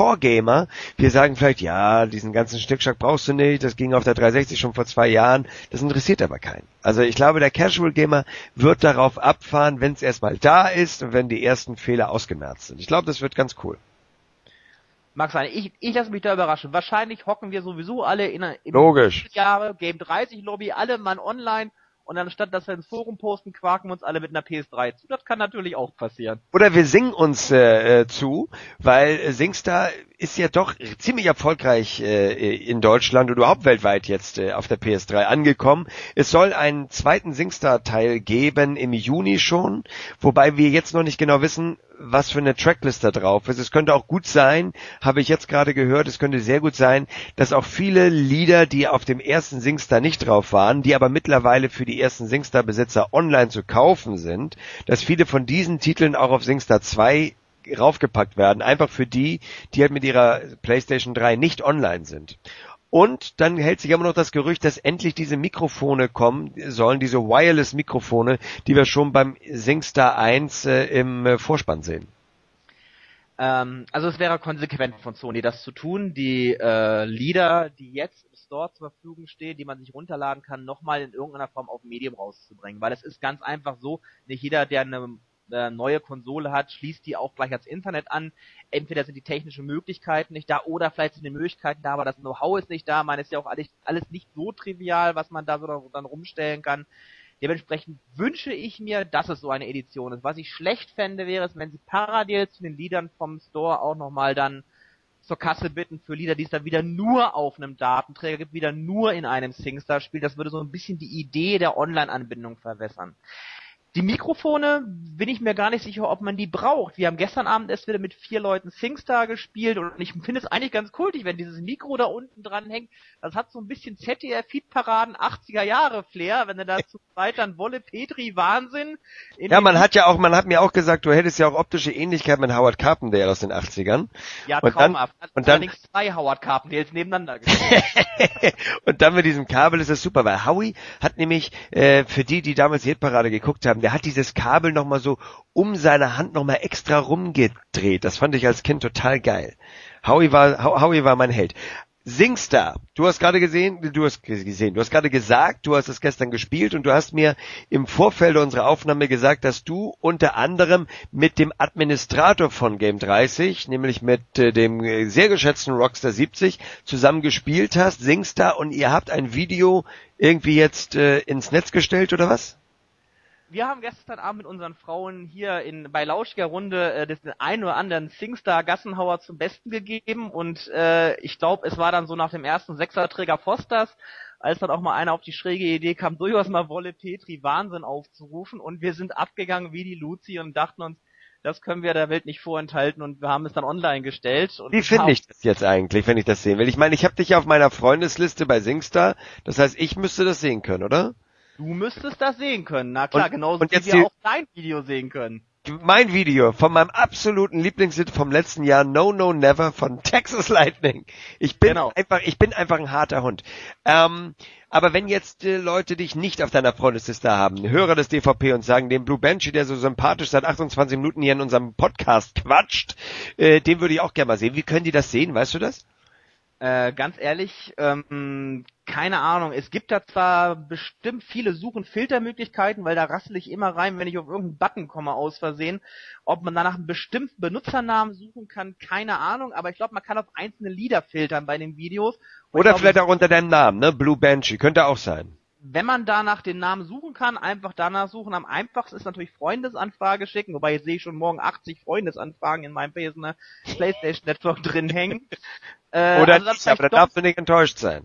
Gamer. Wir sagen vielleicht, ja, diesen ganzen Schnickschnack brauchst du nicht, das ging auf der 360 schon vor 2 Jahren, das interessiert aber keinen. Also ich glaube, der Casual Gamer wird darauf abfahren, wenn es erstmal da ist und wenn die ersten Fehler ausgemerzt sind. Ich glaube, das wird ganz cool.
Mag sein. Ich lasse mich da überraschen. Wahrscheinlich hocken wir sowieso alle in
Logisch.
Jahre Game 30 Lobby, alle Mann online. Und anstatt dass wir ins Forum posten, quaken wir uns alle mit einer PS3 zu. Das kann natürlich auch passieren.
Oder wir singen uns zu, weil SingStar ist ja doch ziemlich erfolgreich in Deutschland und überhaupt weltweit jetzt auf der PS3 angekommen. Es soll einen zweiten SingStar-Teil geben im Juni schon, wobei wir jetzt noch nicht genau wissen, was für eine Tracklist da drauf ist. Es könnte auch gut sein, habe ich jetzt gerade gehört, es könnte sehr gut sein, dass auch viele Lieder, die auf dem ersten SingStar nicht drauf waren, die aber mittlerweile für die ersten SingStar-Besitzer online zu kaufen sind, dass viele von diesen Titeln auch auf SingStar 2 raufgepackt werden, einfach für die halt mit ihrer PlayStation 3 nicht online sind. Und dann hält sich immer noch das Gerücht, dass endlich diese Mikrofone kommen sollen, diese Wireless-Mikrofone, die wir schon beim SingStar 1 im Vorspann sehen.
Also es wäre konsequent von Sony, das zu tun, die Lieder, die jetzt im Store zur Verfügung stehen, die man sich runterladen kann, nochmal in irgendeiner Form auf Medium rauszubringen. Weil es ist ganz einfach so, nicht jeder, der eine neue Konsole hat, schließt die auch gleich ans Internet an. Entweder sind die technischen Möglichkeiten nicht da oder vielleicht sind die Möglichkeiten da, aber das Know-how ist nicht da. Man ist ja auch alles nicht so trivial, was man da so dann rumstellen kann. Dementsprechend wünsche ich mir, dass es so eine Edition ist. Was ich schlecht fände, wäre es, wenn sie parallel zu den Liedern vom Store auch nochmal dann zur Kasse bitten für Lieder, die es dann wieder nur auf einem Datenträger gibt, wieder nur in einem SingStar spielt. Das würde so ein bisschen die Idee der Online-Anbindung verwässern. Die Mikrofone bin ich mir gar nicht sicher, ob man die braucht. Wir haben gestern Abend erst wieder mit 4 Leuten SingStar gespielt und ich finde es eigentlich ganz kultig, wenn dieses Mikro da unten dran hängt. Das hat so ein bisschen ZDF-Feed-Paraden 80er-Jahre-Flair, wenn du da zu zweit dann Wolle Petri Wahnsinn.
Ja, man hat mir auch gesagt, du hättest ja auch optische Ähnlichkeit mit Howard Carpendale aus den 80ern.
Ja, traumhaft. Und dann allerdings 2 Howard Carpendales nebeneinander gestellt.
Und dann mit diesem Kabel ist das super, weil Howie hat nämlich, für die damals die Hitparade geguckt haben, der hat dieses Kabel nochmal so um seine Hand nochmal extra rumgedreht. Das fand ich als Kind total geil. Howie war mein Held. SingStar, du hast gerade gesagt, du hast es gestern gespielt und du hast mir im Vorfeld unserer Aufnahme gesagt, dass du unter anderem mit dem Administrator von Game 30, nämlich mit dem sehr geschätzten Rockstar 70, zusammen gespielt hast, SingStar, und ihr habt ein Video irgendwie jetzt ins Netz gestellt, oder was?
Wir haben gestern Abend mit unseren Frauen hier bei Lauschiger Runde den einen oder anderen SingStar Gassenhauer zum Besten gegeben und ich glaube, es war dann so nach dem ersten Sechserträger Fosters, als dann auch mal einer auf die schräge Idee kam, durchaus mal Wolle Petri Wahnsinn aufzurufen, und wir sind abgegangen wie die Luzi und dachten uns, das können wir der Welt nicht vorenthalten, und wir haben es dann online gestellt. Und
wie finde ich das jetzt eigentlich, wenn ich das sehen will? Ich meine, ich habe dich ja auf meiner Freundesliste bei SingStar, das heißt, ich müsste das sehen können, oder?
Du müsstest das sehen können, na klar, genauso
und
wie wir auch dein Video sehen können.
Mein Video von meinem absoluten Lieblingshit vom letzten Jahr, No No Never von Texas Lightning. Ich bin einfach ein harter Hund. Aber wenn jetzt Leute dich nicht auf deiner Freundesliste haben, Hörer des DVP, und sagen, den Blue Banshee, der so sympathisch seit 28 Minuten hier in unserem Podcast quatscht, den würde ich auch gerne mal sehen. Wie können die das sehen, weißt du das?
Ganz ehrlich, keine Ahnung. Es gibt da zwar bestimmt viele Such- und Filtermöglichkeiten, weil da rassel ich immer rein, wenn ich auf irgendeinen Button komme aus Versehen. Ob man da nach einem bestimmten Benutzernamen suchen kann, keine Ahnung. Aber ich glaube, man kann auf einzelne Lieder filtern bei den Videos.
Oder vielleicht auch unter deinem Namen, ne? Blue Banshee, könnte auch sein.
Wenn man da nach den Namen suchen kann, einfach danach suchen. Am einfachsten ist natürlich Freundesanfrage schicken, wobei jetzt sehe ich schon morgen 80 Freundesanfragen in meinem PlayStation Network drin hängen.
Oder also nicht, aber da darfst du nicht enttäuscht sein.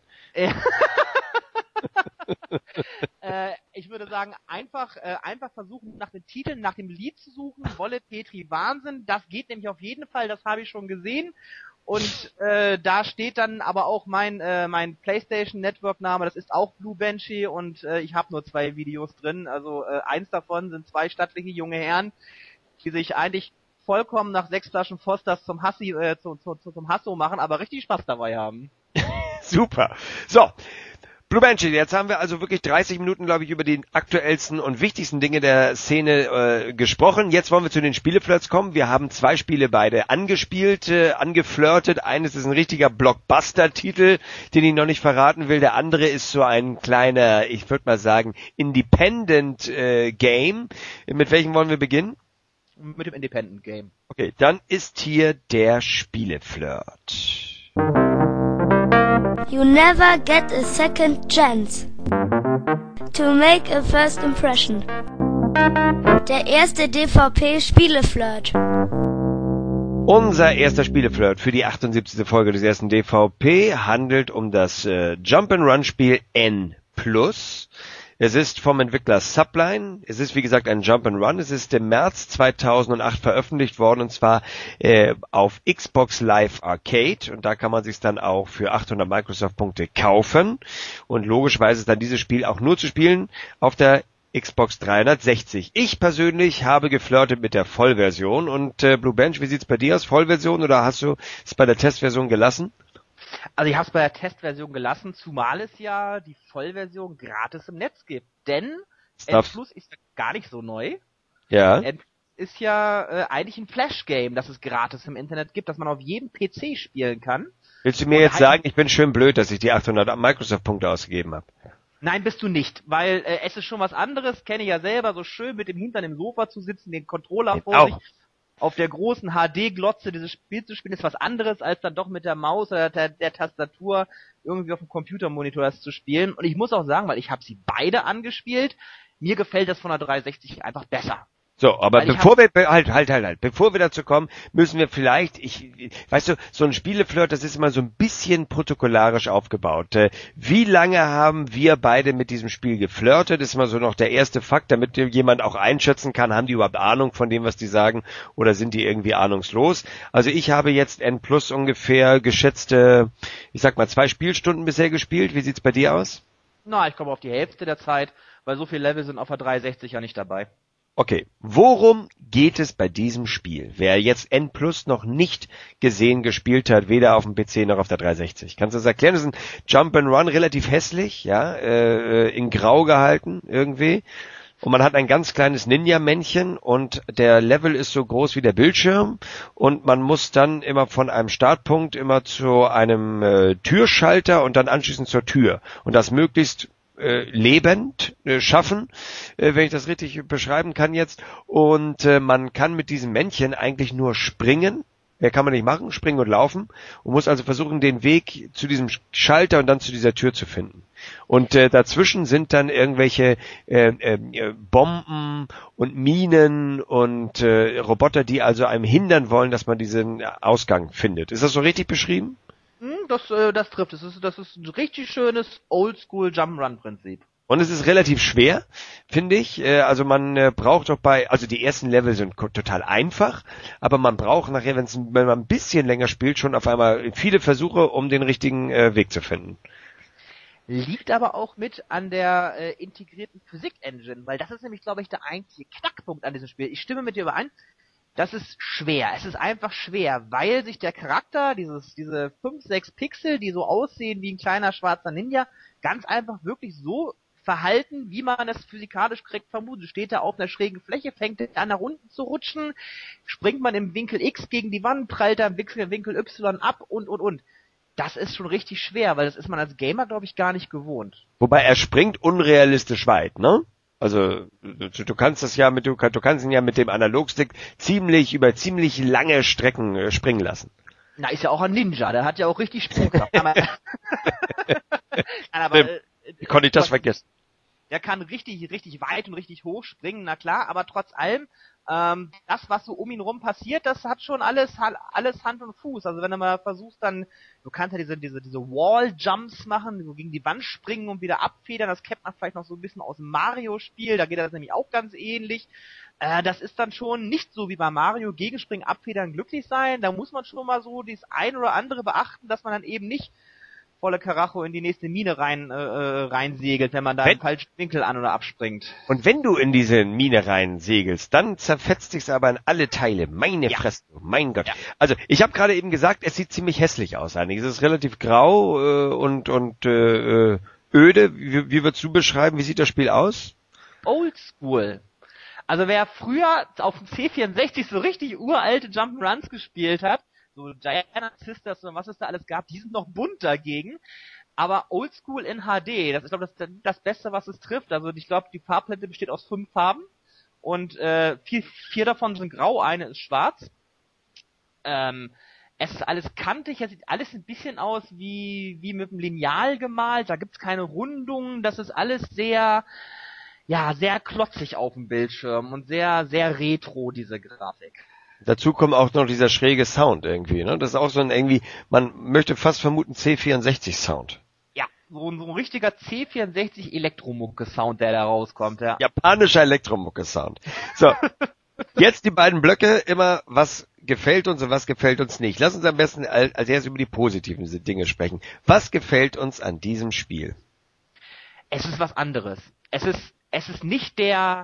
Ich würde sagen, einfach versuchen, nach den Titeln, nach dem Lied zu suchen. Wolle Petri Wahnsinn, das geht nämlich auf jeden Fall, das habe ich schon gesehen. Und da steht dann aber auch mein PlayStation Network Name, das ist auch Blue Banshee, und ich habe nur 2 Videos drin. Also eins davon sind 2 stattliche junge Herren, die sich eigentlich vollkommen nach 6 Flaschen Fosters zum Hasso machen, aber richtig Spaß dabei haben.
Super. So, Blue Banshee, jetzt haben wir also wirklich 30 Minuten, glaube ich, über die aktuellsten und wichtigsten Dinge der Szene gesprochen. Jetzt wollen wir zu den Spieleflirts kommen. Wir haben 2 Spiele beide angespielt, angeflirtet. Eines ist ein richtiger Blockbuster-Titel, den ich noch nicht verraten will. Der andere ist so ein kleiner, ich würde mal sagen, Independent Game. Mit welchem wollen wir beginnen?
Mit dem Independent Game.
Okay, dann ist hier der Spieleflirt.
You never get a second chance to make a first impression. Der erste DVP-Spieleflirt.
Unser erster Spieleflirt für die 78. Folge des ersten DVP handelt um das Jump-and-Run-Spiel N+. Es ist vom Entwickler Subline. Es ist, wie gesagt, ein Jump-and-Run. Es ist im März 2008 veröffentlicht worden, und zwar auf Xbox Live Arcade. Und da kann man sich dann auch für 800 Microsoft-Punkte kaufen. Und logischerweise ist dann dieses Spiel auch nur zu spielen auf der Xbox 360. Ich persönlich habe geflirtet mit der Vollversion. Und Blue Bench, wie sieht's bei dir aus? Vollversion oder hast du es bei der Testversion gelassen?
Also ich habe es bei der Testversion gelassen, zumal es ja die Vollversion gratis im Netz gibt. Denn N+ ist ja gar nicht so neu.
Ja.
N+ ist ja eigentlich ein Flash-Game, das es gratis im Internet gibt, das man auf jedem PC spielen kann.
Willst du mir jetzt sagen, ich bin schön blöd, dass ich die 800 Microsoft-Punkte ausgegeben habe?
Nein, bist du nicht, weil es ist schon was anderes, kenne ich ja selber, so schön mit dem Hintern im Sofa zu sitzen, den Controller vor sich, auf der großen HD-Glotze dieses Spiel zu spielen, ist was anderes, als dann doch mit der Maus oder der Tastatur irgendwie auf dem Computermonitor das zu spielen. Und ich muss auch sagen, weil ich habe sie beide angespielt, mir gefällt das von der 360 einfach besser.
So, aber bevor wir dazu kommen, müssen wir vielleicht, weißt du, so ein Spieleflirt, das ist immer so ein bisschen protokollarisch aufgebaut. Wie lange haben wir beide mit diesem Spiel geflirtet? Ist immer so noch der erste Fakt, damit jemand auch einschätzen kann, haben die überhaupt Ahnung von dem, was die sagen, oder sind die irgendwie ahnungslos? Also ich habe jetzt N+ ungefähr geschätzte, ich sag mal 2 Spielstunden bisher gespielt. Wie sieht's bei dir aus?
Na, ich komme auf die Hälfte der Zeit, weil so viele Level sind auf der 360 ja nicht dabei.
Okay, worum geht es bei diesem Spiel? Wer jetzt N+ noch nicht gespielt hat, weder auf dem PC noch auf der 360. Kannst du das erklären? Das ist ein Jump-and-Run, relativ hässlich, ja, in Grau gehalten irgendwie. Und man hat ein ganz kleines Ninja-Männchen und der Level ist so groß wie der Bildschirm und man muss dann immer von einem Startpunkt immer zu einem Türschalter und dann anschließend zur Tür. Und das möglichst lebend schaffen, wenn ich das richtig beschreiben kann jetzt. Und man kann mit diesem Männchen eigentlich nur springen. Mehr kann man nicht machen, springen und laufen. Und muss also versuchen, den Weg zu diesem Schalter und dann zu dieser Tür zu finden. Und dazwischen sind dann irgendwelche Bomben und Minen und Roboter, die also einem hindern wollen, dass man diesen Ausgang findet. Ist das so richtig beschrieben?
Das trifft es. Das ist ein richtig schönes Oldschool Jump'n'Run-Prinzip.
Und es ist relativ schwer, finde ich. Also man braucht doch also die ersten Level sind total einfach, aber man braucht nachher, wenn man ein bisschen länger spielt, schon auf einmal viele Versuche, um den richtigen Weg zu finden.
Liegt aber auch mit an der integrierten Physik-Engine, weil das ist nämlich, glaube ich, der einzige Knackpunkt an diesem Spiel. Ich stimme mit dir überein. Das ist schwer. Es ist einfach schwer, weil sich der Charakter, diese 5, 6 Pixel, die so aussehen wie ein kleiner schwarzer Ninja, ganz einfach wirklich so verhalten, wie man es physikalisch korrekt vermutet. Steht er auf einer schrägen Fläche, fängt er an, nach unten zu rutschen, springt man im Winkel X gegen die Wand, prallt er im Winkel Y ab und. Das ist schon richtig schwer, weil das ist man als Gamer, glaube ich, gar nicht gewohnt.
Wobei er springt unrealistisch weit, ne? Also du kannst ihn ja mit dem Analogstick über ziemlich lange Strecken springen lassen.
Na, ist ja auch ein Ninja, der hat ja auch richtig Sprungkraft.
Wie konnte ich das vergessen?
Der kann richtig weit und richtig hoch springen, na klar, aber trotz allem, das, was so um ihn rum passiert, das hat schon alles Hand und Fuß. Also wenn du mal versuchst, dann, du kannst ja diese Wall-Jumps machen, so gegen die Wand springen und wieder abfedern, das kennt man vielleicht noch so ein bisschen aus dem Mario-Spiel, da geht das nämlich auch ganz ähnlich. Das ist dann schon nicht so wie bei Mario, Gegenspringen, abfedern, glücklich sein, da muss man schon mal so das ein oder andere beachten, dass man dann eben nicht volle Karacho in die nächste Mine reinsegelt, wenn man da im falschen Winkel an- oder abspringt.
Und wenn du in diese Mine reinsegelst, dann zerfetzt sich's aber in alle Teile. Meine Fresse, mein Gott. Ja. Also, ich habe gerade eben gesagt, es sieht ziemlich hässlich aus eigentlich. Es ist relativ grau und öde. Wie würdest du beschreiben, wie sieht das Spiel aus?
Oldschool. Also wer früher auf dem C64 so richtig uralte Jump'n'Runs gespielt hat, so Giant Sisters und was es da alles gab, die sind noch bunt dagegen. Aber Oldschool in HD, das ist, glaube ich, das Beste, was es trifft. Also ich glaube, die Farbpalette besteht aus 5 Farben und 4 davon sind grau, eine ist schwarz. Es ist alles kantig, es sieht alles ein bisschen aus wie mit einem Lineal gemalt, da gibt's keine Rundungen, das ist alles sehr klotzig auf dem Bildschirm und sehr, sehr retro, diese Grafik.
Dazu kommt auch noch dieser schräge Sound irgendwie, ne? Das ist auch so ein irgendwie, man möchte fast vermuten C64-Sound.
Ja, so ein richtiger C64 Elektromucke-Sound, der da rauskommt, ja.
Japanischer Elektromucke-Sound. So, jetzt die beiden Blöcke, immer was gefällt uns und was gefällt uns nicht. Lass uns am besten als erstes über die positiven Dinge sprechen. Was gefällt uns an diesem Spiel?
Es ist was anderes. Es ist nicht der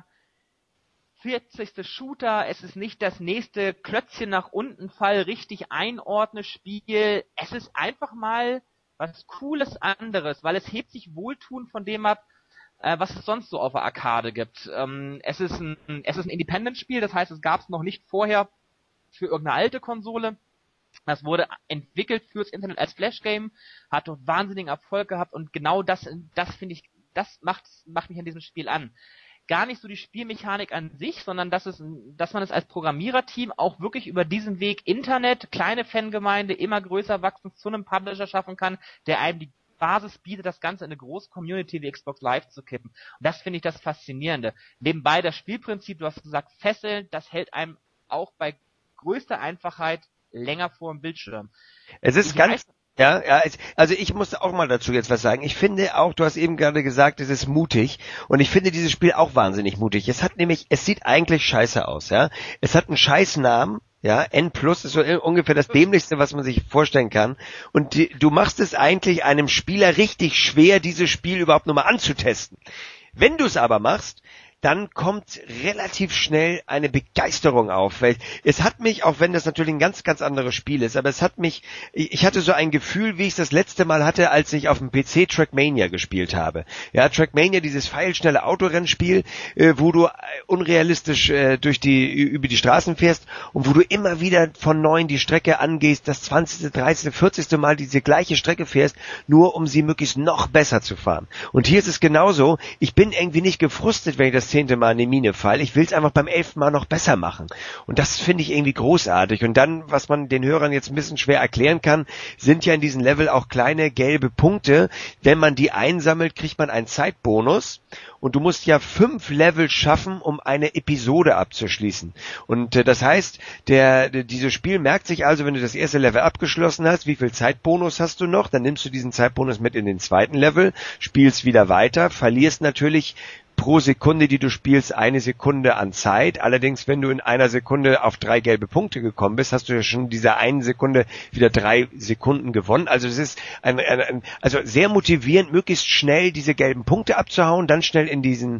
40. Shooter, es ist nicht das nächste Klötzchen nach unten Fall, richtig einordne Spiel. Es ist einfach mal was Cooles anderes, weil es hebt sich wohltuend von dem ab, was es sonst so auf der Arcade gibt. Es ist ein Independent-Spiel, das heißt, es gab es noch nicht vorher für irgendeine alte Konsole. Das wurde entwickelt fürs Internet als Flash-Game, hat dort wahnsinnigen Erfolg gehabt und genau das finde ich, das macht mich an diesem Spiel an. Gar nicht so die Spielmechanik an sich, sondern dass man es als Programmiererteam auch wirklich über diesen Weg Internet, kleine Fangemeinde, immer größer wachsen, zu einem Publisher schaffen kann, der einem die Basis bietet, das Ganze in eine große Community wie Xbox Live zu kippen. Und das finde ich das Faszinierende. Nebenbei das Spielprinzip, du hast gesagt, fesseln, das hält einem auch bei größter Einfachheit länger vor dem Bildschirm.
Es ist also ich muss auch mal dazu jetzt was sagen. Ich finde auch, du hast eben gerade gesagt, es ist mutig und ich finde dieses Spiel auch wahnsinnig mutig. Es sieht eigentlich scheiße aus, ja. Es hat einen scheiß Namen, ja. N+ ist so ungefähr das Dämlichste, was man sich vorstellen kann. Und du machst es eigentlich einem Spieler richtig schwer, dieses Spiel überhaupt nur mal anzutesten. Wenn du es aber machst, dann kommt relativ schnell eine Begeisterung auf, weil es hat mich, auch wenn das natürlich ein ganz, ganz anderes Spiel ist, aber ich hatte so ein Gefühl, wie ich es das letzte Mal hatte, als ich auf dem PC Trackmania gespielt habe. Ja, Trackmania, dieses pfeilschnelle Autorennspiel, wo du unrealistisch über die Straßen fährst und wo du immer wieder von neuem die Strecke angehst, das 20., 30., 40. Mal diese gleiche Strecke fährst, nur um sie möglichst noch besser zu fahren. Und hier ist es genauso, ich bin irgendwie nicht gefrustet, wenn ich das 10. Mal in die Mine fall. Ich will es einfach beim 11. Mal noch besser machen. Und das finde ich irgendwie großartig. Und dann, was man den Hörern jetzt ein bisschen schwer erklären kann, sind ja in diesem Level auch kleine gelbe Punkte. Wenn man die einsammelt, kriegt man einen Zeitbonus. Und du musst ja 5 Level schaffen, um eine Episode abzuschließen. Und das heißt, dieses Spiel merkt sich also, wenn du das erste Level abgeschlossen hast, wie viel Zeitbonus hast du noch? Dann nimmst du diesen Zeitbonus mit in den zweiten Level, spielst wieder weiter, verlierst natürlich pro Sekunde, die du spielst, 1 Sekunde an Zeit. Allerdings, wenn du in einer Sekunde auf 3 gelbe Punkte gekommen bist, hast du ja schon diese 1 Sekunde wieder 3 Sekunden gewonnen. Also es ist also sehr motivierend, möglichst schnell diese gelben Punkte abzuhauen, dann schnell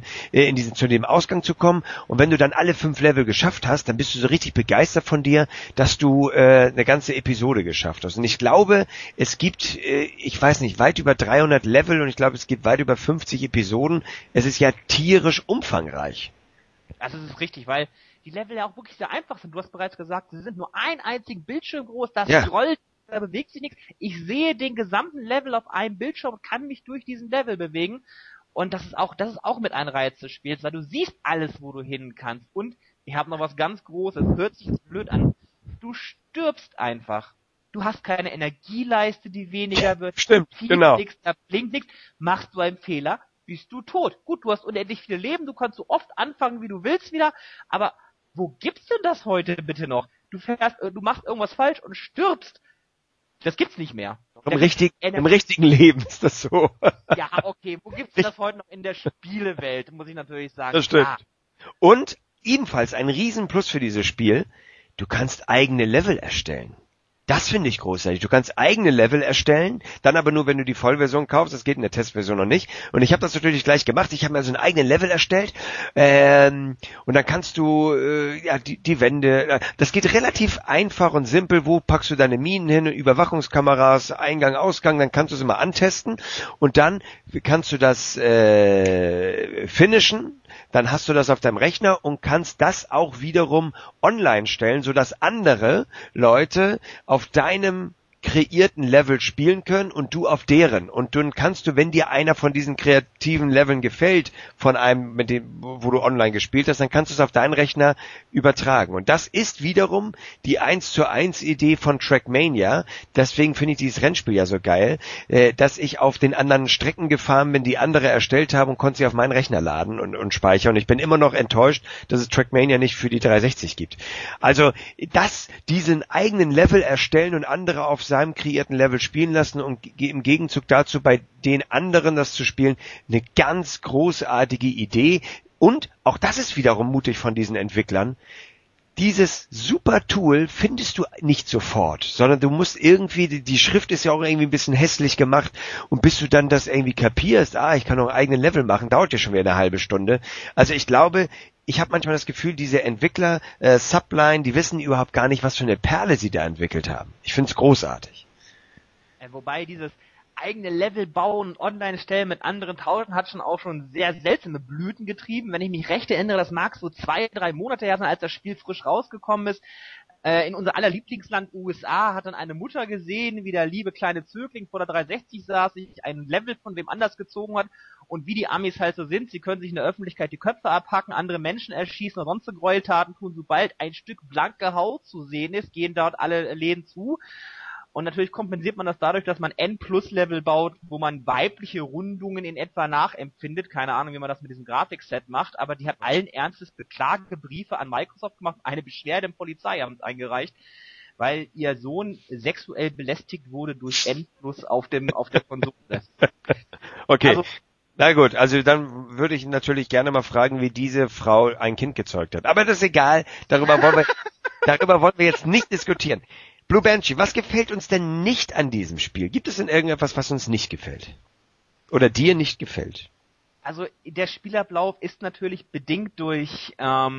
zu dem Ausgang zu kommen. Und wenn du dann alle 5 Level geschafft hast, dann bist du so richtig begeistert von dir, dass du eine ganze Episode geschafft hast. Und ich glaube, es gibt, ich weiß nicht, weit über 300 Level und ich glaube, es gibt weit über 50 Episoden. Es ist ja tierisch umfangreich.
Also es ist richtig, weil die Level ja auch wirklich sehr einfach sind. Du hast bereits gesagt, sie sind nur einen einzigen Bildschirm groß, das scrollt, da bewegt sich nichts. Ich sehe den gesamten Level auf einem Bildschirm und kann mich durch diesen Level bewegen. Und das ist auch mit ein Reiz des Spiels, weil du siehst alles, wo du hin kannst. Und ich habe noch was ganz Großes, hört sich jetzt blöd an. Du stirbst einfach. Du hast keine Energieleiste, die weniger wird.
Stimmt, genau.
Nichts, da blinkt nichts. Machst du einen Fehler, bist du tot. Gut, du hast unendlich viele Leben, du kannst so oft anfangen, wie du willst wieder, aber wo gibt's denn das heute bitte noch? Du machst irgendwas falsch und stirbst. Das gibt's nicht mehr.
Im richtigen Leben ist das so.
Ja, okay, wo gibt's denn das heute noch in der Spielewelt, muss ich natürlich sagen.
Das stimmt. Ja. Und ebenfalls ein Riesenplus für dieses Spiel, du kannst eigene Level erstellen. Das finde ich großartig. Du kannst eigene Level erstellen, dann aber nur, wenn du die Vollversion kaufst. Das geht in der Testversion noch nicht. Und ich habe das natürlich gleich gemacht. Ich habe mir also einen eigenen Level erstellt. Und dann kannst du die Wände. Das geht relativ einfach und simpel. Wo packst du deine Minen hin? Überwachungskameras, Eingang, Ausgang. Dann kannst du es immer antesten. Und dann kannst du das finishen. Dann hast du das auf deinem Rechner und kannst das auch wiederum online stellen, sodass andere Leute auf deinem kreierten Level spielen können und du auf deren. Und dann kannst du, wenn dir einer von diesen kreativen Leveln gefällt, von einem, mit dem, wo du online gespielt hast, dann kannst du es auf deinen Rechner übertragen. Und das ist wiederum die 1:1 Idee von Trackmania. Deswegen finde ich dieses Rennspiel ja so geil, dass ich auf den anderen Strecken gefahren bin, die andere erstellt haben und konnte sie auf meinen Rechner laden und speichern. Und ich bin immer noch enttäuscht, dass es Trackmania nicht für die 360 gibt. Also, diesen eigenen Level erstellen und andere auf seinem kreierten Level spielen lassen und im Gegenzug dazu bei den anderen das zu spielen, eine ganz großartige Idee. Und auch das ist wiederum mutig von diesen Entwicklern. Dieses super Tool findest du nicht sofort, sondern du musst irgendwie, die Schrift ist ja auch irgendwie ein bisschen hässlich gemacht und bis du dann das irgendwie kapierst, ich kann noch einen eigenen Level machen, dauert ja schon wieder eine halbe Stunde. Also ich glaube, ich habe manchmal das Gefühl, diese Entwickler, Subline, die wissen überhaupt gar nicht, was für eine Perle sie da entwickelt haben. Ich finde es großartig.
Wobei dieses eigene Level bauen und online stellen mit anderen tauschen hat schon sehr seltsame Blüten getrieben. Wenn ich mich recht erinnere, das mag so 2-3 Monate her sein, als das Spiel frisch rausgekommen ist. In unser aller Lieblingsland USA hat dann eine Mutter gesehen, wie der liebe kleine Zögling vor der 360 saß, sich ein Level von wem anders gezogen hat und wie die Amis halt so sind, sie können sich in der Öffentlichkeit die Köpfe abhacken, andere Menschen erschießen oder sonst so Gräueltaten tun. Sobald ein Stück blanke Haut zu sehen ist, gehen dort alle Läden zu. Und natürlich kompensiert man das dadurch, dass man N-Plus-Level baut, wo man weibliche Rundungen in etwa nachempfindet. Keine Ahnung, wie man das mit diesem Grafikset macht, aber die hat allen Ernstes Beklagebriefe an Microsoft gemacht, eine Beschwerde im Polizeiamt eingereicht, weil ihr Sohn sexuell belästigt wurde durch N-Plus auf der Konsole.
Okay. Also, na gut, also dann würde ich natürlich gerne mal fragen, wie diese Frau ein Kind gezeugt hat. Aber das ist egal, darüber wollen wir jetzt nicht diskutieren. Blue Banshee, was gefällt uns denn nicht an diesem Spiel? Gibt es denn irgendetwas, was uns nicht gefällt? Oder dir nicht gefällt?
Also der Spielablauf ist natürlich bedingt durch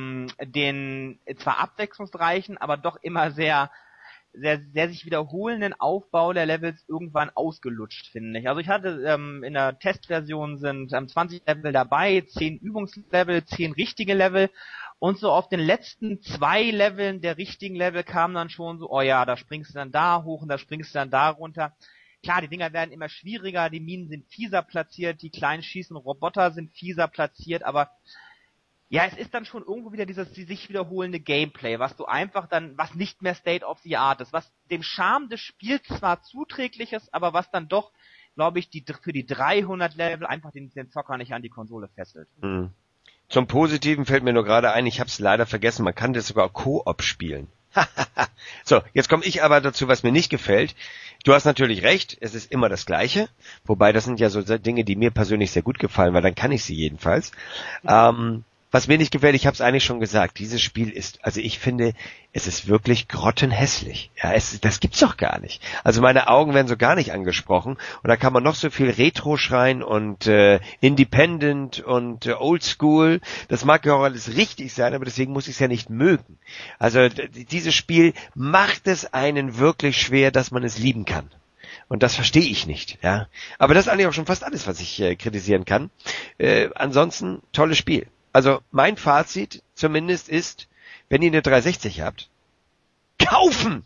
den zwar abwechslungsreichen, aber doch immer sehr sich wiederholenden Aufbau der Levels irgendwann ausgelutscht, finde ich. Also ich hatte in der Testversion sind 20 Level dabei, 10 Übungslevel, 10 richtige Level. Und so auf den letzten 2 Leveln der richtigen Level kam dann schon so, da springst du dann da hoch und da springst du dann da runter. Klar, die Dinger werden immer schwieriger, die Minen sind fieser platziert, die kleinen schießenden Roboter sind fieser platziert, aber ja, es ist dann schon irgendwo wieder dieses sich wiederholende Gameplay, was nicht mehr State of the Art ist, was dem Charme des Spiels zwar zuträglich ist, aber was dann doch, glaube ich, für die 300 Level einfach den Zocker nicht an die Konsole fesselt.
Mhm. Zum Positiven fällt mir nur gerade ein, ich habe es leider vergessen, man kann das sogar Koop spielen. So, jetzt komme ich aber dazu, was mir nicht gefällt. Du hast natürlich recht, es ist immer das Gleiche, wobei das sind ja so Dinge, die mir persönlich sehr gut gefallen, weil dann kann ich sie jedenfalls. Was mir nicht gefällt, ich habe es eigentlich schon gesagt, dieses Spiel ist, also ich finde, es ist wirklich grottenhässlich. Ja, das gibt's doch gar nicht. Also meine Augen werden so gar nicht angesprochen und da kann man noch so viel Retro schreien und Independent und Oldschool. Das mag ja auch alles richtig sein, aber deswegen muss ich es ja nicht mögen. Also dieses Spiel macht es einen wirklich schwer, dass man es lieben kann. Und das verstehe ich nicht, ja. Aber das ist eigentlich auch schon fast alles, was ich kritisieren kann. Ansonsten, tolles Spiel. Also mein Fazit zumindest ist, wenn ihr eine 360 habt, kaufen!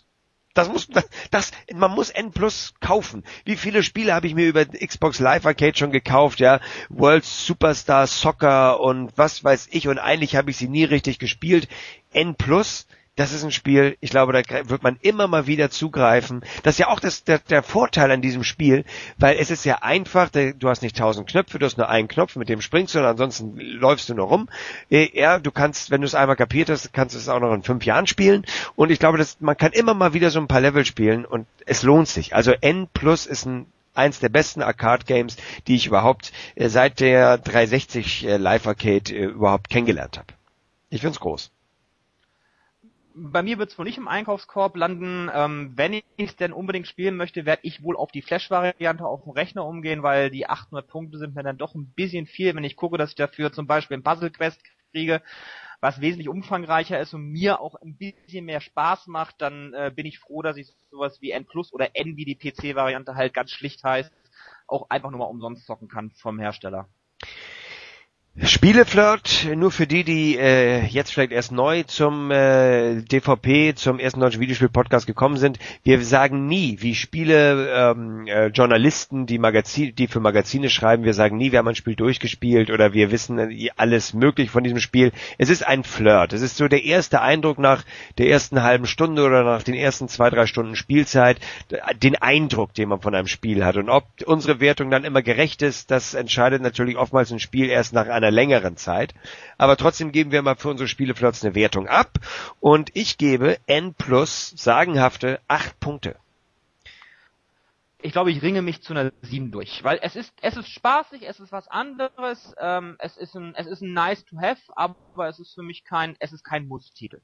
Man muss N+ kaufen. Wie viele Spiele habe ich mir über Xbox Live Arcade schon gekauft, ja? World Superstar Soccer und was weiß ich, und eigentlich habe ich sie nie richtig gespielt. N+, das ist ein Spiel, ich glaube, da wird man immer mal wieder zugreifen. Das ist ja auch der Vorteil an diesem Spiel, weil es ist ja einfach, du hast nicht 1000 Knöpfe, du hast nur einen Knopf, mit dem springst du und ansonsten läufst du nur rum. Du kannst, wenn du es einmal kapiert hast, kannst du es auch noch in 5 Jahren spielen. Und ich glaube, man kann immer mal wieder so ein paar Level spielen und es lohnt sich. Also N+ ist eins der besten Arcade-Games, die ich überhaupt seit der 360 Live Arcade überhaupt kennengelernt habe. Ich find's groß.
Bei mir wird es wohl nicht im Einkaufskorb landen. Wenn ich es denn unbedingt spielen möchte, werde ich wohl auf die Flash-Variante auf dem Rechner umgehen, weil die 800 Punkte sind mir dann doch ein bisschen viel, wenn ich gucke, dass ich dafür zum Beispiel ein Puzzle-Quest kriege, was wesentlich umfangreicher ist und mir auch ein bisschen mehr Spaß macht, dann bin ich froh, dass ich sowas wie N Plus oder N wie die PC-Variante halt ganz schlicht heißt, auch einfach nur mal umsonst zocken kann vom Hersteller.
Spieleflirt, nur für die jetzt vielleicht erst neu zum DVP, zum ersten deutschen Videospiel-Podcast gekommen sind. Wir sagen nie, wie Journalisten, die für Magazine schreiben, wir sagen nie, wir haben ein Spiel durchgespielt oder wir wissen alles möglich von diesem Spiel. Es ist ein Flirt. Es ist so der erste Eindruck nach der ersten halben Stunde oder nach den ersten 2-3 Stunden Spielzeit, den Eindruck, den man von einem Spiel hat. Und ob unsere Wertung dann immer gerecht ist, das entscheidet natürlich oftmals ein Spiel erst nach einer längeren Zeit. Aber trotzdem geben wir mal für unsere Spieleflirts eine Wertung ab. Und ich gebe N+ sagenhafte 8 Punkte.
Ich glaube, ich ringe mich zu einer 7 durch, weil es ist spaßig, es ist was anderes, es ist ein nice to have, aber es ist für mich kein Muss-Titel.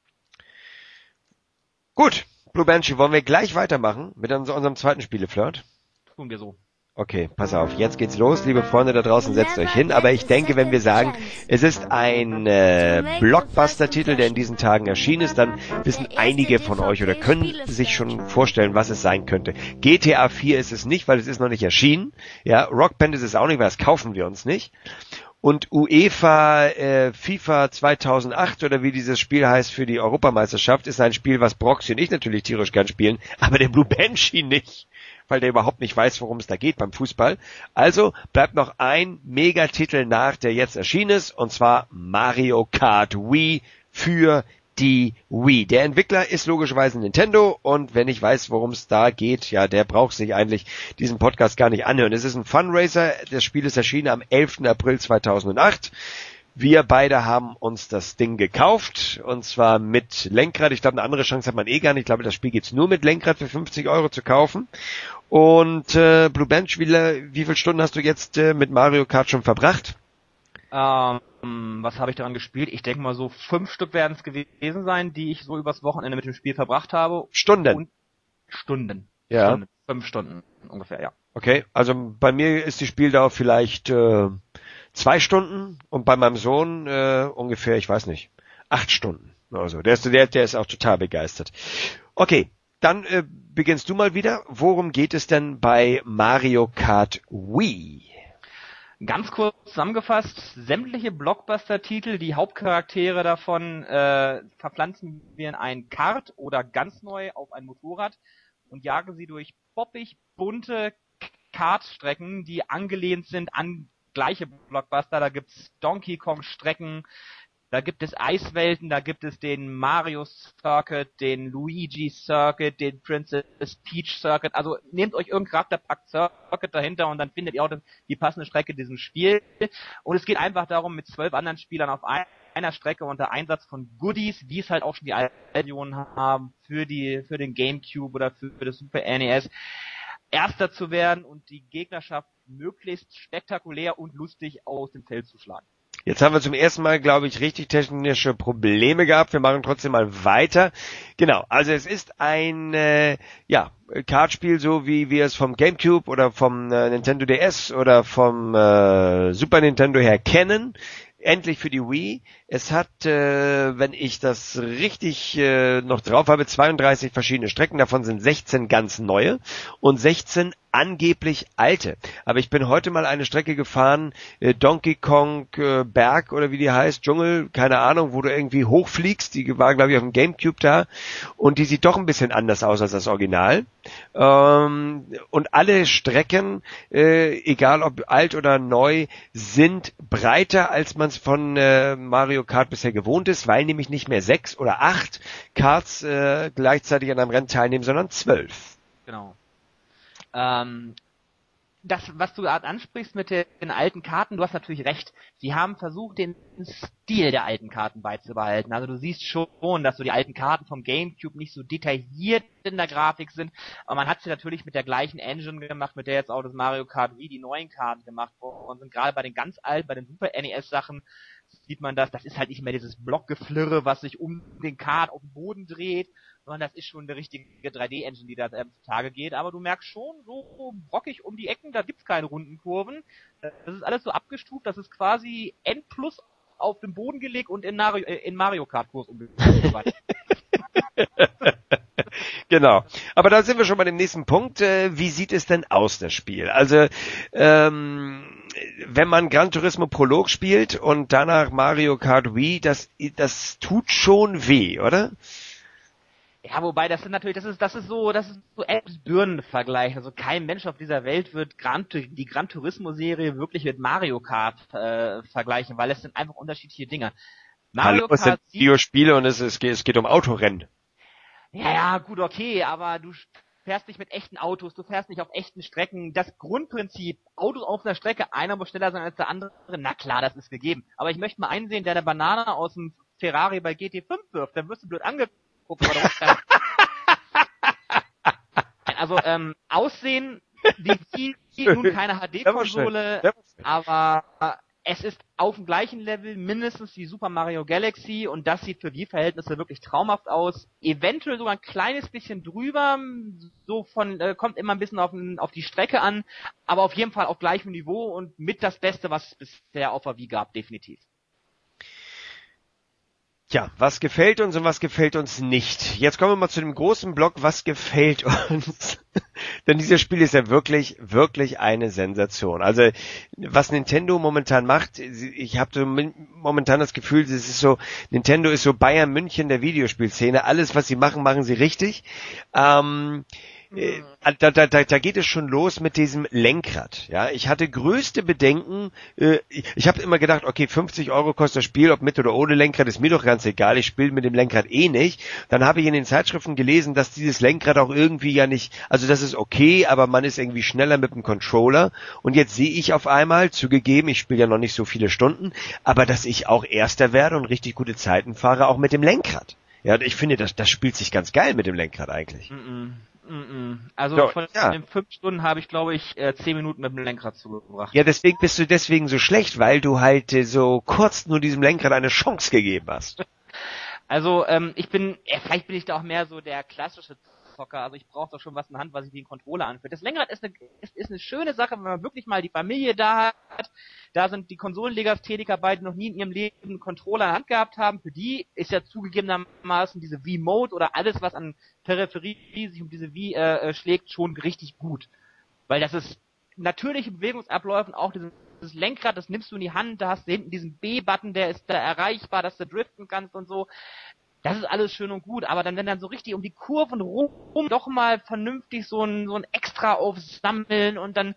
Gut, Blue Banshee, wollen wir gleich weitermachen mit unserem zweiten Spieleflirt?
Tun wir so.
Okay, pass auf, jetzt geht's los, liebe Freunde da draußen, setzt euch hin, aber ich denke, wenn wir sagen, es ist ein Blockbuster-Titel, der in diesen Tagen erschienen ist, dann wissen einige von euch oder können sich schon vorstellen, was es sein könnte. GTA 4 ist es nicht, weil es ist noch nicht erschienen, ja, Rock Band ist es auch nicht, weil das kaufen wir uns nicht. Und UEFA FIFA 2008 oder wie dieses Spiel heißt für die Europameisterschaft ist ein Spiel, was Broxy und ich natürlich tierisch gern spielen, aber der Blue Banshee nicht, weil der überhaupt nicht weiß, worum es da geht beim Fußball. Also bleibt noch ein Megatitel nach, der jetzt erschienen ist, und zwar Mario Kart Wii für die Wii. Der Entwickler ist logischerweise Nintendo und wenn ich weiß, worum es da geht, ja, der braucht sich eigentlich diesen Podcast gar nicht anhören. Es ist ein Funracer, das Spiel ist erschienen am 11. April 2008. Wir beide haben uns das Ding gekauft, und zwar mit Lenkrad. Ich glaube, eine andere Chance hat man eh gar nicht. Ich glaube, das Spiel gibt's nur mit Lenkrad für 50 € zu kaufen. Und Blue Bench, wie viele Stunden hast du jetzt mit Mario Kart schon verbracht?
Was habe ich daran gespielt? Ich denke mal so 5 Stück werden es gewesen sein, die ich so übers Wochenende mit dem Spiel verbracht habe.
Stunden?
Stunden.
Ja.
Stunden. 5 Stunden ungefähr, ja.
Okay, also bei mir ist die Spieldauer vielleicht 2 Stunden und bei meinem Sohn ungefähr, ich weiß nicht, 8 Stunden. Also der ist auch total begeistert. Okay, dann beginnst du mal wieder. Worum geht es denn bei Mario Kart Wii?
Ganz kurz zusammengefasst, sämtliche Blockbuster-Titel, die Hauptcharaktere davon verpflanzen wir in ein Kart oder ganz neu auf ein Motorrad und jagen sie durch boppig bunte Kartstrecken, die angelehnt sind an gleiche Blockbuster. Da gibt's Donkey Kong Strecken, da gibt es Eiswelten, da gibt es den Mario Circuit, den Luigi Circuit, den Princess Peach Circuit. Also nehmt euch irgendein Charakterpack Circuit dahinter und dann findet ihr auch die passende Strecke in diesem Spiel. Und es geht einfach darum, mit 12 anderen Spielern auf einer Strecke unter Einsatz von Goodies, wie es halt auch schon die alten Versionen haben, für den GameCube oder für das Super NES, Erster zu werden und die Gegnerschaft möglichst spektakulär und lustig aus dem Feld zu schlagen.
Jetzt haben wir zum ersten Mal, glaube ich, richtig technische Probleme gehabt. Wir machen trotzdem mal weiter. Genau, also es ist ein Kartspiel, so wie wir es vom GameCube oder vom Nintendo DS oder vom Super Nintendo her kennen. Endlich für die Wii. Es hat, wenn ich das richtig noch drauf habe, 32 verschiedene Strecken. Davon sind 16 ganz neue und 16 angeblich alte. Aber ich bin heute mal eine Strecke gefahren, Donkey Kong Berg oder wie die heißt, Dschungel, keine Ahnung, wo du irgendwie hochfliegst. Die war, glaube ich, auf dem GameCube da. Und die sieht doch ein bisschen anders aus als das Original. Und alle Strecken, egal ob alt oder neu, sind breiter, als man es von Mario Kart bisher gewohnt ist, weil nämlich nicht mehr 6 oder 8 Karts gleichzeitig an einem Rennen teilnehmen, sondern 12.
Genau. Das, was du gerade ansprichst mit den alten Karten, du hast natürlich recht. Sie haben versucht, den Stil der alten Karten beizubehalten. Also du siehst schon, dass so die alten Karten vom GameCube nicht so detailliert in der Grafik sind. Aber man hat sie natürlich mit der gleichen Engine gemacht, mit der jetzt auch das Mario Kart Wii die neuen Karten gemacht worden sind. Gerade bei den ganz alten, bei den Super NES Sachen sieht man das. Das ist halt nicht mehr dieses Blockgeflirre, was sich um den Kart auf dem Boden dreht, sondern das ist schon eine richtige 3D-Engine, die da zutage geht. Aber du merkst schon, so brockig um die Ecken, da gibt's keine runden Kurven. Das ist alles so abgestuft, das ist quasi N+ auf den Boden gelegt und in Mario Kart Kurs umgewandelt.
Genau. Aber da sind wir schon bei dem nächsten Punkt. Wie sieht es denn aus, das Spiel? Also, wenn man Gran Turismo Prolog spielt und danach Mario Kart Wii, das tut schon weh, oder?
Ja, wobei das ist so Äpfel-Birnen-Vergleich. Also kein Mensch auf dieser Welt wird die Gran Turismo-Serie wirklich mit Mario Kart vergleichen, weil es sind einfach unterschiedliche Dinge.
Mario Kart sind Videospiele und es geht um Autorennen.
Ja, gut, okay, aber du fährst nicht mit echten Autos, du fährst nicht auf echten Strecken. Das Grundprinzip, Autos auf einer Strecke, einer muss schneller sein als der andere, na klar, das ist gegeben. Aber ich möchte mal einsehen, der eine Banane aus dem Ferrari bei GT5 wirft, dann wirst du blöd angeguckt. Also, Aussehen, die nun keine HD-Konsole, aber es ist auf dem gleichen Level mindestens wie Super Mario Galaxy und das sieht für die Verhältnisse wirklich traumhaft aus. Eventuell sogar ein kleines bisschen drüber, kommt immer ein bisschen auf die Strecke an, aber auf jeden Fall auf gleichem Niveau und mit das Beste, was es bisher auf der Wii gab, definitiv.
Tja, was gefällt uns und was gefällt uns nicht? Jetzt kommen wir mal zu dem großen Block, was gefällt uns? Denn dieses Spiel ist ja wirklich, wirklich eine Sensation. Also, was Nintendo momentan macht, ich habe so momentan das Gefühl, Nintendo ist so Bayern München der Videospielszene. Alles, was sie machen, machen sie richtig. Da geht es schon los mit diesem Lenkrad. Ja, ich hatte größte Bedenken. Ich habe immer gedacht, okay, 50 € kostet das Spiel, ob mit oder ohne Lenkrad, ist mir doch ganz egal. Ich spiele mit dem Lenkrad eh nicht. Dann habe ich in den Zeitschriften gelesen, dass dieses Lenkrad auch irgendwie ja nicht, also das ist okay, aber man ist irgendwie schneller mit dem Controller. Und jetzt sehe ich auf einmal, zugegeben, ich spiele ja noch nicht so viele Stunden, aber dass ich auch Erster werde und richtig gute Zeiten fahre, auch mit dem Lenkrad. Ja, ich finde, das spielt sich ganz geil mit dem Lenkrad eigentlich.
Also so, von den 5 Stunden habe ich, glaube ich, 10 Minuten mit dem Lenkrad zugebracht.
Ja, deswegen bist du so schlecht, weil du halt so kurz nur diesem Lenkrad eine Chance gegeben hast.
Also, vielleicht bin ich da auch mehr so der klassische Zocker, also ich brauche doch schon was in der Hand, was sich wie ein Controller anfühlt. Das Lenkrad ist eine schöne Sache, wenn man wirklich mal die Familie da hat. Da sind die Konsolenlegastheniker beide noch nie in ihrem Leben einen Controller in der Hand gehabt haben. Für die ist ja zugegebenermaßen diese Wii-Mode oder alles, was an Peripherie sich um diese Wii schlägt, schon richtig gut. Weil das ist natürliche Bewegungsabläufe, auch dieses Lenkrad, das nimmst du in die Hand, da hast du hinten diesen B-Button, der ist da erreichbar, dass du driften kannst und so. Das ist alles schön und gut, aber wenn dann so richtig um die Kurven rum doch mal vernünftig so ein Extra aufsammeln und dann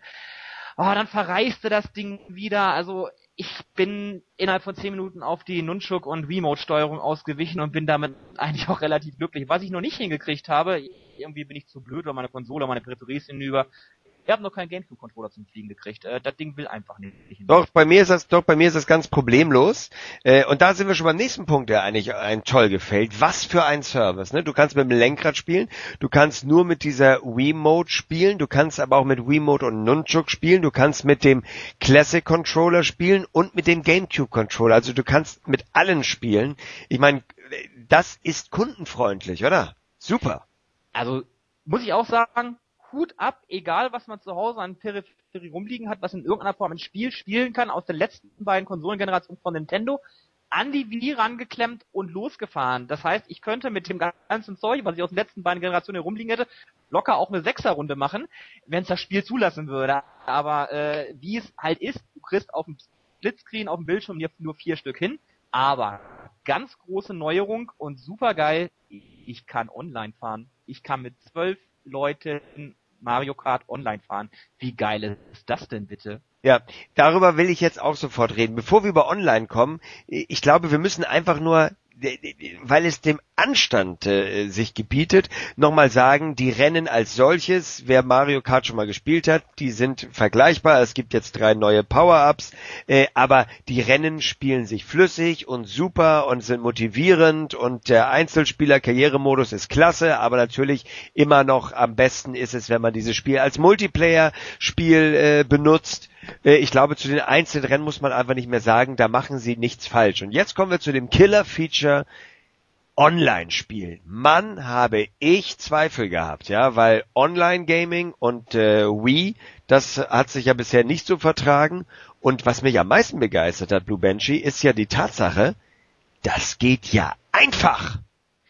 verreißt du das Ding wieder. Also ich bin innerhalb von 10 Minuten auf die Nunchuk und Wiimote-Steuerung ausgewichen und bin damit eigentlich auch relativ glücklich. Was ich noch nicht hingekriegt habe, irgendwie bin ich zu blöd, weil meine Konsole, meine Peripherie ist hinüber. Ich habe noch keinen Gamecube-Controller zum Fliegen gekriegt. Das Ding will einfach nicht.
Doch, bei mir ist das ganz problemlos. Und da sind wir schon beim nächsten Punkt, der eigentlich einem toll gefällt. Was für ein Service, ne? Du kannst mit dem Lenkrad spielen, du kannst nur mit dieser Wiimote spielen, du kannst aber auch mit Wiimote und Nunchuk spielen, du kannst mit dem Classic-Controller spielen und mit dem Gamecube-Controller. Also du kannst mit allen spielen. Ich meine, das ist kundenfreundlich, oder? Super.
Also, muss ich auch sagen, Hut ab, egal was man zu Hause an Peripherie rumliegen hat, was in irgendeiner Form ein Spiel spielen kann, aus den letzten beiden Konsolengenerationen von Nintendo, an die Wii rangeklemmt und losgefahren. Das heißt, ich könnte mit dem ganzen Zeug, was ich aus den letzten beiden Generationen herumliegen hätte, locker auch eine 6er-Runde machen, wenn es das Spiel zulassen würde. Aber wie es halt ist, du kriegst auf dem Splitscreen, auf dem Bildschirm nur 4 Stück hin, aber ganz große Neuerung und super geil, ich kann online fahren. Ich kann mit 12 Leuten Mario Kart online fahren. Wie geil ist das denn bitte?
Ja, darüber will ich jetzt auch sofort reden. Bevor wir über online kommen, ich glaube, wir müssen einfach nur, weil es dem Anstand sich gebietet, nochmal sagen, die Rennen als solches, wer Mario Kart schon mal gespielt hat, die sind vergleichbar. Es gibt jetzt 3 neue Power-Ups, aber die Rennen spielen sich flüssig und super und sind motivierend und der Einzelspieler-Karrieremodus ist klasse, aber natürlich immer noch am besten ist es, wenn man dieses Spiel als Multiplayer-Spiel benutzt. Ich glaube, zu den einzelnen Rennen muss man einfach nicht mehr sagen, da machen sie nichts falsch. Und jetzt kommen wir zu dem Killer-Feature Online-Spielen. Mann, habe ich Zweifel gehabt, ja, weil Online-Gaming und Wii, das hat sich ja bisher nicht so vertragen. Und was mich am meisten begeistert hat, Blue Banshee, ist ja die Tatsache, das geht ja einfach.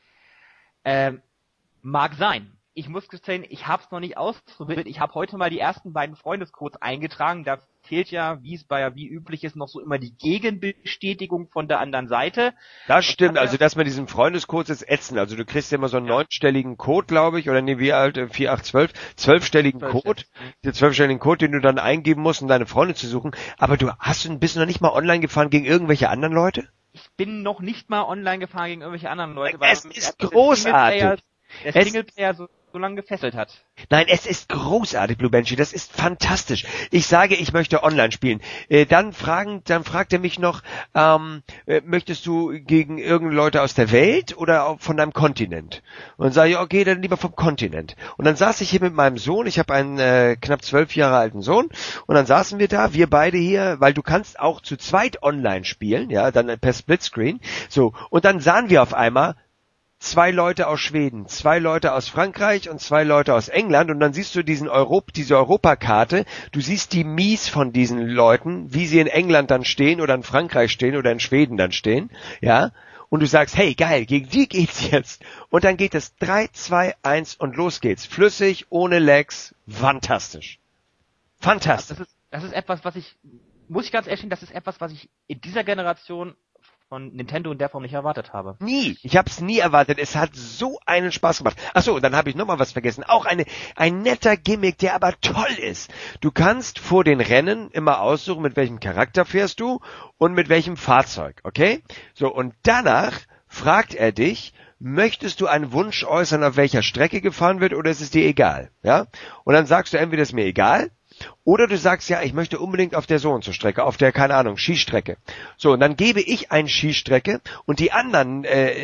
Mag sein. Ich muss gestehen, ich habe es noch nicht ausprobiert. Ich habe heute mal die ersten beiden Freundescodes eingetragen. Da fehlt ja, wie üblich ist, noch so immer die Gegenbestätigung von der anderen Seite.
Das stimmt, also dass man diesen Freundescode ist ätzend. Also du kriegst ja immer so einen 9-stelligen Code, glaube ich, oder nee, wie alt, 4812, 12-stelligen Code. Den 12-stelligen Code, den du dann eingeben musst, um deine Freunde zu suchen. Aber bist du noch nicht mal online gefahren gegen irgendwelche anderen Leute?
Ich bin noch nicht mal online gefahren gegen irgendwelche anderen Leute.
Es ist großartig.
Der Singleplayer so lange gefesselt hat.
Nein, es ist großartig, Blue Banshee, das ist fantastisch. Ich sage, ich möchte online spielen. Dann fragt er mich noch, möchtest du gegen irgendeine Leute aus der Welt oder von deinem Kontinent? Und dann sage ich, okay, dann lieber vom Kontinent. Und dann saß ich hier mit meinem Sohn, ich habe einen knapp 12 Jahre alten Sohn, und dann saßen wir da, wir beide hier, weil du kannst auch zu zweit online spielen, ja, dann per Splitscreen. So, und dann sahen wir auf einmal 2 Leute aus Schweden, 2 Leute aus Frankreich und 2 Leute aus England, und dann siehst du diese Europakarte, du siehst die Mies von diesen Leuten, wie sie in England dann stehen oder in Frankreich stehen oder in Schweden dann stehen, ja, und du sagst, hey, geil, gegen die geht's jetzt. Und dann geht es 3, 2, 1 und los geht's. Flüssig, ohne Lags, fantastisch. Fantastisch.
Das ist etwas, muss ich ganz ehrlich sagen, das ist etwas, was ich in dieser Generation von Nintendo in der Form nicht erwartet habe.
Nie. Ich habe es nie erwartet. Es hat so einen Spaß gemacht. Ach so, dann habe ich noch mal was vergessen. Auch ein netter Gimmick, der aber toll ist. Du kannst vor den Rennen immer aussuchen, mit welchem Charakter fährst du und mit welchem Fahrzeug, okay? So, und danach fragt er dich, möchtest du einen Wunsch äußern, auf welcher Strecke gefahren wird, oder ist es dir egal? Ja? Und dann sagst du entweder, ist mir egal, oder du sagst, ja, ich möchte unbedingt auf der so-und-so Strecke, auf der, keine Ahnung, Skistrecke. So, und dann gebe ich eine Skistrecke, und die anderen,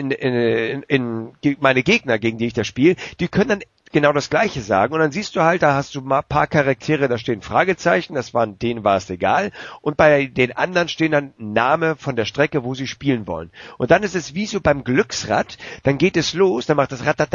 meine Gegner, gegen die ich das spiele, die können dann genau das Gleiche sagen, und dann siehst du halt, da hast du mal ein paar Charaktere, da stehen Fragezeichen, denen war es egal, und bei den anderen stehen dann Name von der Strecke, wo sie spielen wollen. Und dann ist es wie so beim Glücksrad, dann geht es los, dann macht das Rad,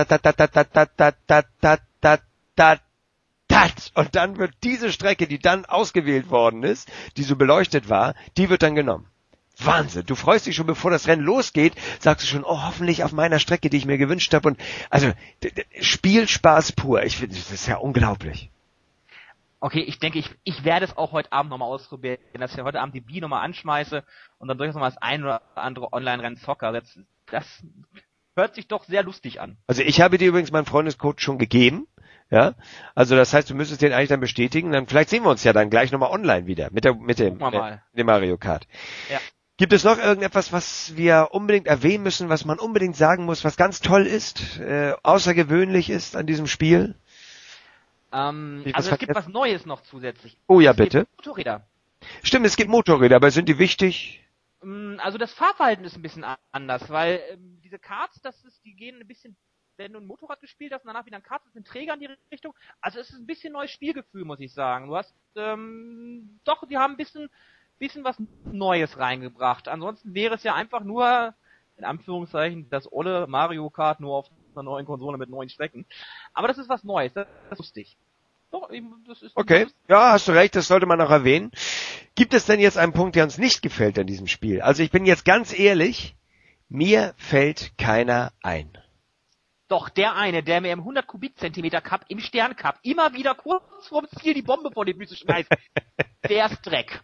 und dann wird diese Strecke, die dann ausgewählt worden ist, die so beleuchtet war, die wird dann genommen. Wahnsinn, du freust dich schon, bevor das Rennen losgeht, sagst du schon, oh, hoffentlich auf meiner Strecke, die ich mir gewünscht habe. Und also Spielspaß pur, ich finde, das ist ja unglaublich.
Okay, ich denke, ich werde es auch heute Abend nochmal ausprobieren, dass ich heute Abend die Bi nochmal anschmeiße und dann durchaus nochmal das ein oder andere Online-Rennen zocke. Das hört sich doch sehr lustig an.
Also ich habe dir übrigens meinen Freundescode schon gegeben. Ja, also das heißt, du müsstest den eigentlich dann bestätigen, dann vielleicht sehen wir uns ja dann gleich nochmal online wieder mit dem Mario Kart. Ja. Gibt es noch irgendetwas, was wir unbedingt erwähnen müssen, was man unbedingt sagen muss, was ganz toll ist, außergewöhnlich ist an diesem Spiel?
Also es gibt was Neues noch zusätzlich.
Oh ja, bitte.
Motorräder.
Stimmt, es gibt Motorräder, aber sind die wichtig?
Also das Fahrverhalten ist ein bisschen anders, weil diese Karts, die gehen ein bisschen, wenn du ein Motorrad gespielt hast und danach wieder ein Kart, das sind Träger in die Richtung. Also es ist ein bisschen neues Spielgefühl, muss ich sagen. Du hast, die haben ein bisschen was Neues reingebracht. Ansonsten wäre es ja einfach nur, in Anführungszeichen, das olle Mario Kart nur auf einer neuen Konsole mit neuen Strecken. Aber das ist was Neues, das ist lustig. Doch, das ist
okay, ja, hast du recht, das sollte man auch erwähnen. Gibt es denn jetzt einen Punkt, der uns nicht gefällt an diesem Spiel? Also ich bin jetzt ganz ehrlich, mir fällt keiner ein.
Doch, der eine, der mir im 100 Kubikzentimeter Cup, im Sterncup, immer wieder kurz vorm Ziel die Bombe vor die Füße schmeißt, der ist Dreck.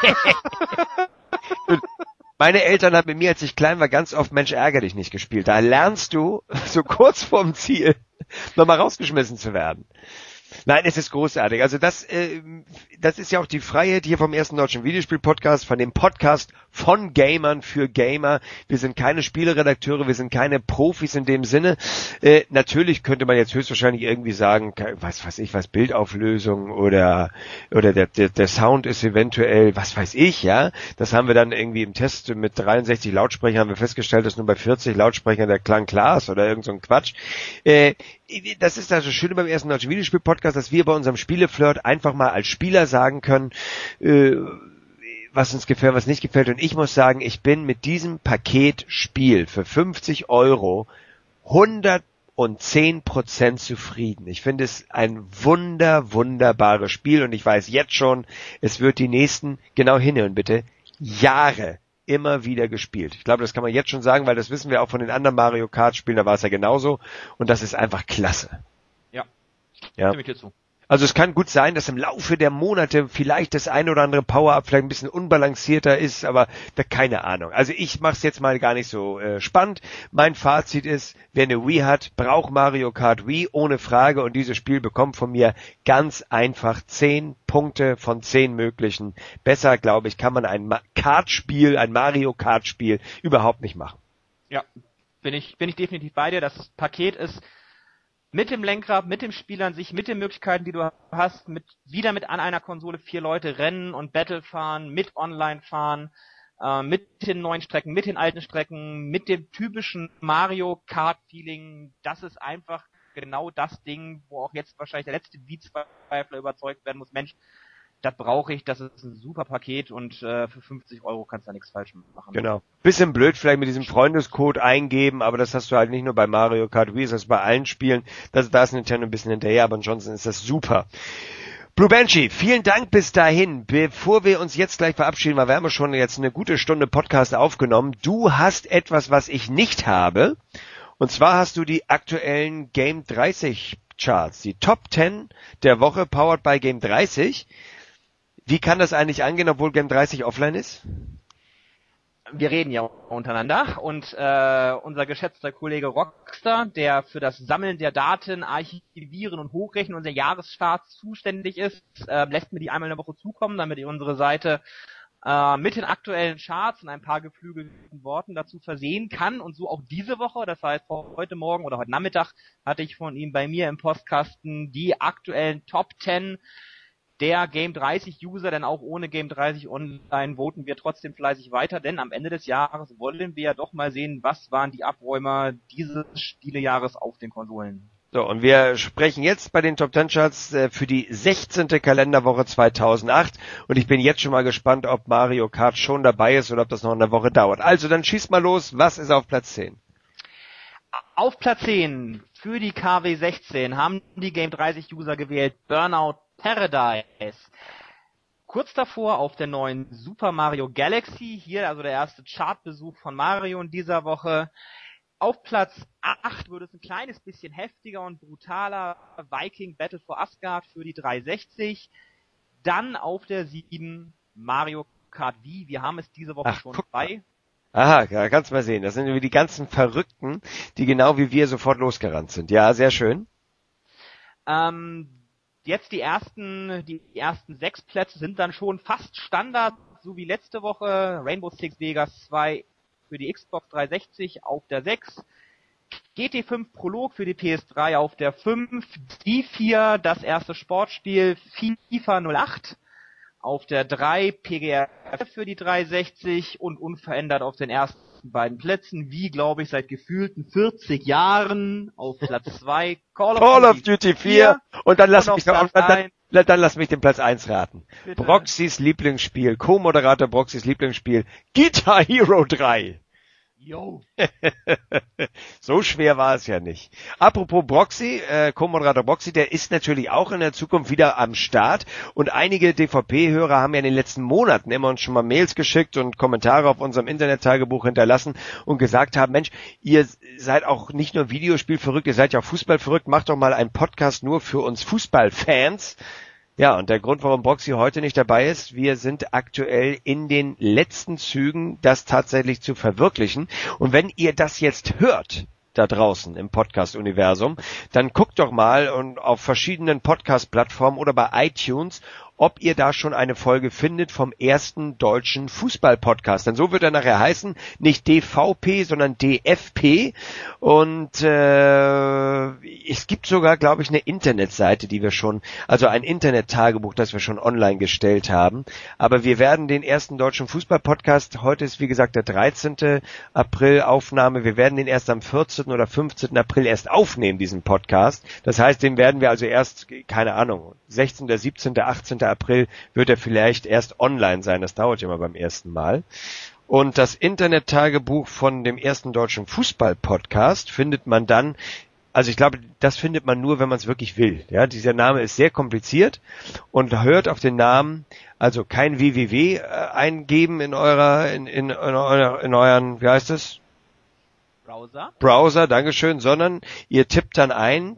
Meine Eltern haben mit mir, als ich klein war, ganz oft Mensch, ärger dich nicht gespielt. Da lernst du, so kurz vorm Ziel, nochmal rausgeschmissen zu werden. Nein, es ist großartig. Also das ist ja auch die Freiheit hier vom ersten deutschen Videospiel-Podcast, von dem Podcast von Gamern für Gamer. Wir sind keine Spieleredakteure, wir sind keine Profis in dem Sinne. Natürlich könnte man jetzt höchstwahrscheinlich irgendwie sagen, was weiß ich, was Bildauflösung oder der Sound ist eventuell, was weiß ich, ja. Das haben wir dann irgendwie im Test mit 63 Lautsprechern haben wir festgestellt, dass nur bei 40 Lautsprechern der Klang klar ist oder irgend so ein Quatsch. Das ist also schön beim ersten deutschen Videospiel-Podcast, dass wir bei unserem Spieleflirt einfach mal als Spieler sagen können, was uns gefällt, was nicht gefällt. Und ich muss sagen, ich bin mit diesem Paket Spiel für 50 € 110% zufrieden. Ich finde es ein wunderbares Spiel und ich weiß jetzt schon, es wird die nächsten, genau hinhören bitte, Jahre immer wieder gespielt. Ich glaube, das kann man jetzt schon sagen, weil das wissen wir auch von den anderen Mario Kart Spielen, da war es ja genauso und das ist einfach klasse.
Ja.
Stimme ich dir zu. Also es kann gut sein, dass im Laufe der Monate vielleicht das eine oder andere Power-Up vielleicht ein bisschen unbalancierter ist, aber da keine Ahnung. Also ich mache es jetzt mal gar nicht so spannend. Mein Fazit ist, wer eine Wii hat, braucht Mario Kart Wii ohne Frage und dieses Spiel bekommt von mir ganz einfach 10 Punkte von 10 möglichen. Besser, glaube ich, kann man ein Mario Kart Spiel überhaupt nicht machen.
Ja, bin ich definitiv bei dir. Das Paket ist mit dem Lenkrad, mit dem Spiel an sich, mit den Möglichkeiten, die du hast, wieder mit an einer Konsole 4 Leute rennen und Battle fahren, mit Online fahren, mit den neuen Strecken, mit den alten Strecken, mit dem typischen Mario Kart Feeling. Das ist einfach genau das Ding, wo auch jetzt wahrscheinlich der letzte Beat-Zweifler überzeugt werden muss. Mensch, das brauche ich, das ist ein super Paket und für 50 € kannst du da nichts falsch machen.
Genau. Bisschen blöd vielleicht mit diesem Freundescode eingeben, aber das hast du halt nicht nur bei Mario Kart Wii, das ist bei allen Spielen. Da ist Nintendo ein bisschen hinterher, aber ansonsten ist das super. Blue Banshee, vielen Dank bis dahin. Bevor wir uns jetzt gleich verabschieden, weil wir haben schon jetzt eine gute Stunde Podcast aufgenommen. Du hast etwas, was ich nicht habe. Und zwar hast du die aktuellen Game 30 Charts, die Top 10 der Woche, powered by Game 30. Wie kann das eigentlich angehen, obwohl Game 30 offline ist?
Wir reden ja untereinander und unser geschätzter Kollege Rockstar, der für das Sammeln der Daten, Archivieren und Hochrechnen unserer Jahresstarts zuständig ist, lässt mir die einmal in der Woche zukommen, damit ihr unsere Seite mit den aktuellen Charts und ein paar geflügelten Worten dazu versehen kann und so auch diese Woche, das heißt heute Morgen oder heute Nachmittag, hatte ich von ihm bei mir im Postkasten die aktuellen Top 10 der Game 30 User, denn auch ohne Game 30 Online voten wir trotzdem fleißig weiter, denn am Ende des Jahres wollen wir ja doch mal sehen, was waren die Abräumer dieses Spielejahres auf den Konsolen.
So, und wir sprechen jetzt bei den Top 10 Charts für die 16. Kalenderwoche 2008 und ich bin jetzt schon mal gespannt, ob Mario Kart schon dabei ist oder ob das noch eine Woche dauert. Also, dann schieß mal los, was ist auf Platz 10?
Auf Platz 10 für die KW 16 haben die Game 30 User gewählt Burnout Paradise. Kurz davor auf der neuen Super Mario Galaxy, hier also der erste Chartbesuch von Mario in dieser Woche. Auf Platz 8 wird es ein kleines bisschen heftiger und brutaler, Viking Battle for Asgard für die 360. Dann auf der 7 Mario Kart Wii, wir haben es diese Woche schon bei.
Aha, ja, kannst du mal sehen, das sind irgendwie die ganzen Verrückten, die genau wie wir sofort losgerannt sind. Ja, sehr schön.
Jetzt die ersten 6 Plätze sind dann schon fast Standard, so wie letzte Woche. Rainbow Six Vegas 2 für die Xbox 360 auf der 6. GT5 Prolog für die PS3 auf der 5. Die 4, das erste Sportspiel FIFA 08 auf der 3. PGR für die 360 und unverändert auf den ersten beiden Plätzen, wie glaube ich seit gefühlten 40 Jahren auf Platz 2
Call of Duty 4 und dann lass mich den Platz 1 raten. Bitte. Broxys Lieblingsspiel, Co-Moderator Broxys Lieblingsspiel, Guitar Hero 3.
Yo.
So schwer war es ja nicht. Apropos Broxy, Co-Moderator Broxy, der ist natürlich auch in der Zukunft wieder am Start und einige DVP-Hörer haben ja in den letzten Monaten immer uns schon mal Mails geschickt und Kommentare auf unserem Internet-Tagebuch hinterlassen und gesagt haben, Mensch, ihr seid auch nicht nur Videospiel verrückt, ihr seid ja auch Fußball verrückt, macht doch mal einen Podcast nur für uns Fußballfans. Ja, und der Grund, warum Broxy heute nicht dabei ist, wir sind aktuell in den letzten Zügen, das tatsächlich zu verwirklichen. Und wenn ihr das jetzt hört, da draußen im Podcast-Universum, dann guckt doch mal und auf verschiedenen Podcast-Plattformen oder bei iTunes, ob ihr da schon eine Folge findet vom ersten deutschen Fußball-Podcast. Denn so wird er nachher heißen, nicht DVP, sondern DFP. Und es gibt sogar, glaube ich, eine Internetseite, die wir schon, also ein Internet-Tagebuch, das wir schon online gestellt haben. Aber wir werden den ersten deutschen Fußball-Podcast, heute ist wie gesagt der 13. April Aufnahme, wir werden den erst am 14. oder 15. April erst aufnehmen, diesen Podcast. Das heißt, den werden wir also erst, keine Ahnung, 16., 17., 18. April wird er vielleicht erst online sein. Das dauert ja immer beim ersten Mal. Und das Internet-Tagebuch von dem ersten deutschen Fußball-Podcast findet man dann, also ich glaube, das findet man nur, wenn man es wirklich will. Ja, dieser Name ist sehr kompliziert und hört auf den Namen, also kein www eingeben in euren, wie heißt es? Browser, Dankeschön, sondern ihr tippt dann ein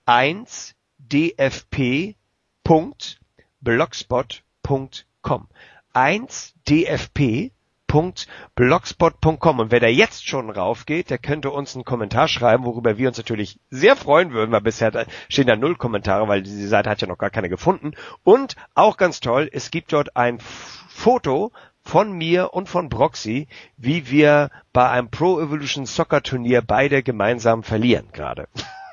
1dfp.blogspot.com. 1dfp.blogspot.com. Und wer da jetzt schon raufgeht, der könnte uns einen Kommentar schreiben, worüber wir uns natürlich sehr freuen würden, weil bisher stehen da 0 Kommentare, weil diese Seite hat ja noch gar keine gefunden. Und auch ganz toll, es gibt dort ein Foto von mir und von Broxy, wie wir bei einem Pro Evolution Soccer Turnier beide gemeinsam verlieren gerade.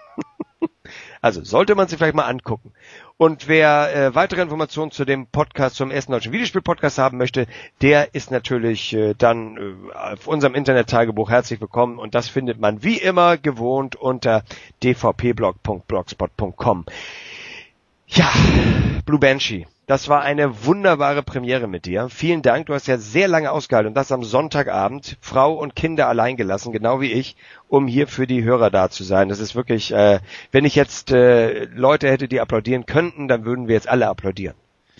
Also sollte man sich vielleicht mal angucken. Und wer weitere Informationen zu dem Podcast, zum ersten deutschen Videospiel-Podcast haben möchte, der ist natürlich dann auf unserem Internet-Tagebuch herzlich willkommen. Und das findet man wie immer gewohnt unter dvpblog.blogspot.com. Ja, Blue Banshee, das war eine wunderbare Premiere mit dir. Vielen Dank, du hast ja sehr lange ausgehalten und das am Sonntagabend, Frau und Kinder allein gelassen, genau wie ich, um hier für die Hörer da zu sein. Das ist wirklich, wenn ich jetzt Leute hätte, die applaudieren könnten, dann würden wir jetzt alle applaudieren.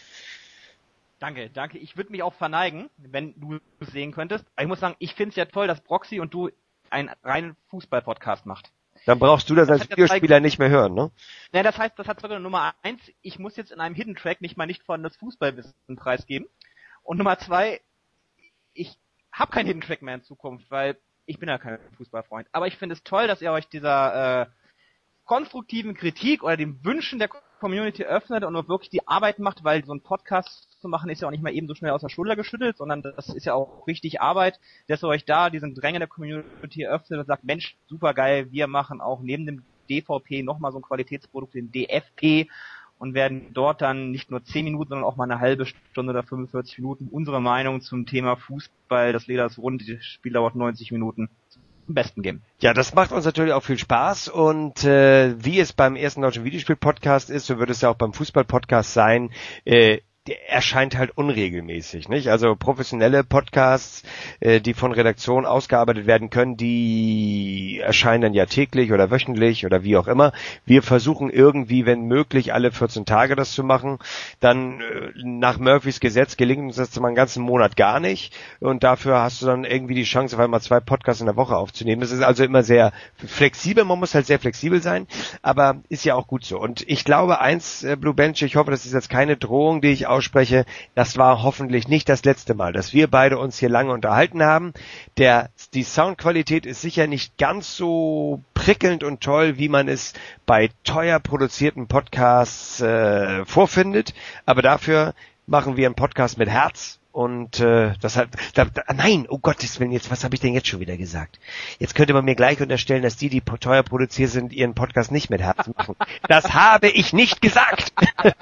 Danke. Ich würde mich auch verneigen, wenn du es sehen könntest. Aber ich muss sagen, ich finde es ja toll, dass Broxy und du einen reinen Fußball-Podcast macht.
Dann brauchst du das als Videospieler nicht mehr hören, ne?
Ja, das heißt, das hat sogar Nummer 1, ich muss jetzt in einem Hidden Track nicht von das Fußballwissen preisgeben. Und Nummer 2, ich habe keinen Hidden Track mehr in Zukunft, weil ich bin ja kein Fußballfreund. Aber ich finde es toll, dass ihr euch dieser konstruktiven Kritik oder den Wünschen der Community öffnet und wirklich die Arbeit macht, weil so ein Podcast zu machen ist ja auch nicht mal eben so schnell aus der Schulter geschüttelt, sondern das ist ja auch richtig Arbeit, dass ihr euch da diesen Dränge der Community öffnet und sagt, Mensch, super geil, wir machen auch neben dem DVP nochmal so ein Qualitätsprodukt, den DFP, und werden dort dann nicht nur 10 Minuten, sondern auch mal eine halbe Stunde oder 45 Minuten unsere Meinung zum Thema Fußball, das Leder ist rund, das Spiel dauert 90 Minuten, zum Besten geben.
Ja, das macht uns natürlich auch viel Spaß und wie es beim ersten deutschen Videospiel-Podcast ist, so wird es ja auch beim Fußball-Podcast sein, der erscheint halt unregelmäßig, nicht? Also professionelle Podcasts, die von Redaktion ausgearbeitet werden können, die erscheinen dann ja täglich oder wöchentlich oder wie auch immer. Wir versuchen irgendwie, wenn möglich, alle 14 Tage das zu machen. Dann nach Murphys Gesetz gelingt uns das mal einen ganzen Monat gar nicht und dafür hast du dann irgendwie die Chance, auf einmal 2 Podcasts in der Woche aufzunehmen. Das ist also immer sehr flexibel, man muss halt sehr flexibel sein, aber ist ja auch gut so. Und ich glaube Blue Bench, ich hoffe, das ist jetzt keine Drohung, die ich ausspreche, das war hoffentlich nicht das letzte Mal, dass wir beide uns hier lange unterhalten haben. Die Soundqualität ist sicher nicht ganz so prickelnd und toll, wie man es bei teuer produzierten Podcasts vorfindet, aber dafür machen wir einen Podcast mit Herz. Und nein, oh Gottes Willen, was habe ich denn jetzt schon wieder gesagt? Jetzt könnte man mir gleich unterstellen, dass die teuer produziert sind, ihren Podcast nicht mit Herzen machen. Das habe ich nicht gesagt.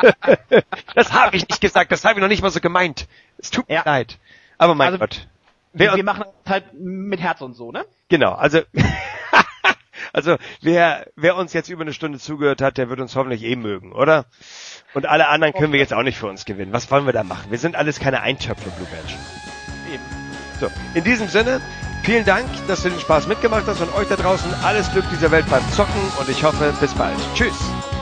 Das habe ich nicht gesagt. Das habe ich noch nicht mal so gemeint. Es tut mir leid. Aber mein Gott.
Wir machen es halt mit Herz und so, ne?
Genau, also wer uns jetzt über eine Stunde zugehört hat, der wird uns hoffentlich mögen, oder? Und alle anderen können wir jetzt auch nicht für uns gewinnen. Was wollen wir da machen? Wir sind alles keine Eintöpfe, Blue Badge.
Eben.
So, in diesem Sinne, vielen Dank, dass du den Spaß mitgemacht hast und euch da draußen alles Glück dieser Welt beim Zocken und ich hoffe, bis bald. Tschüss.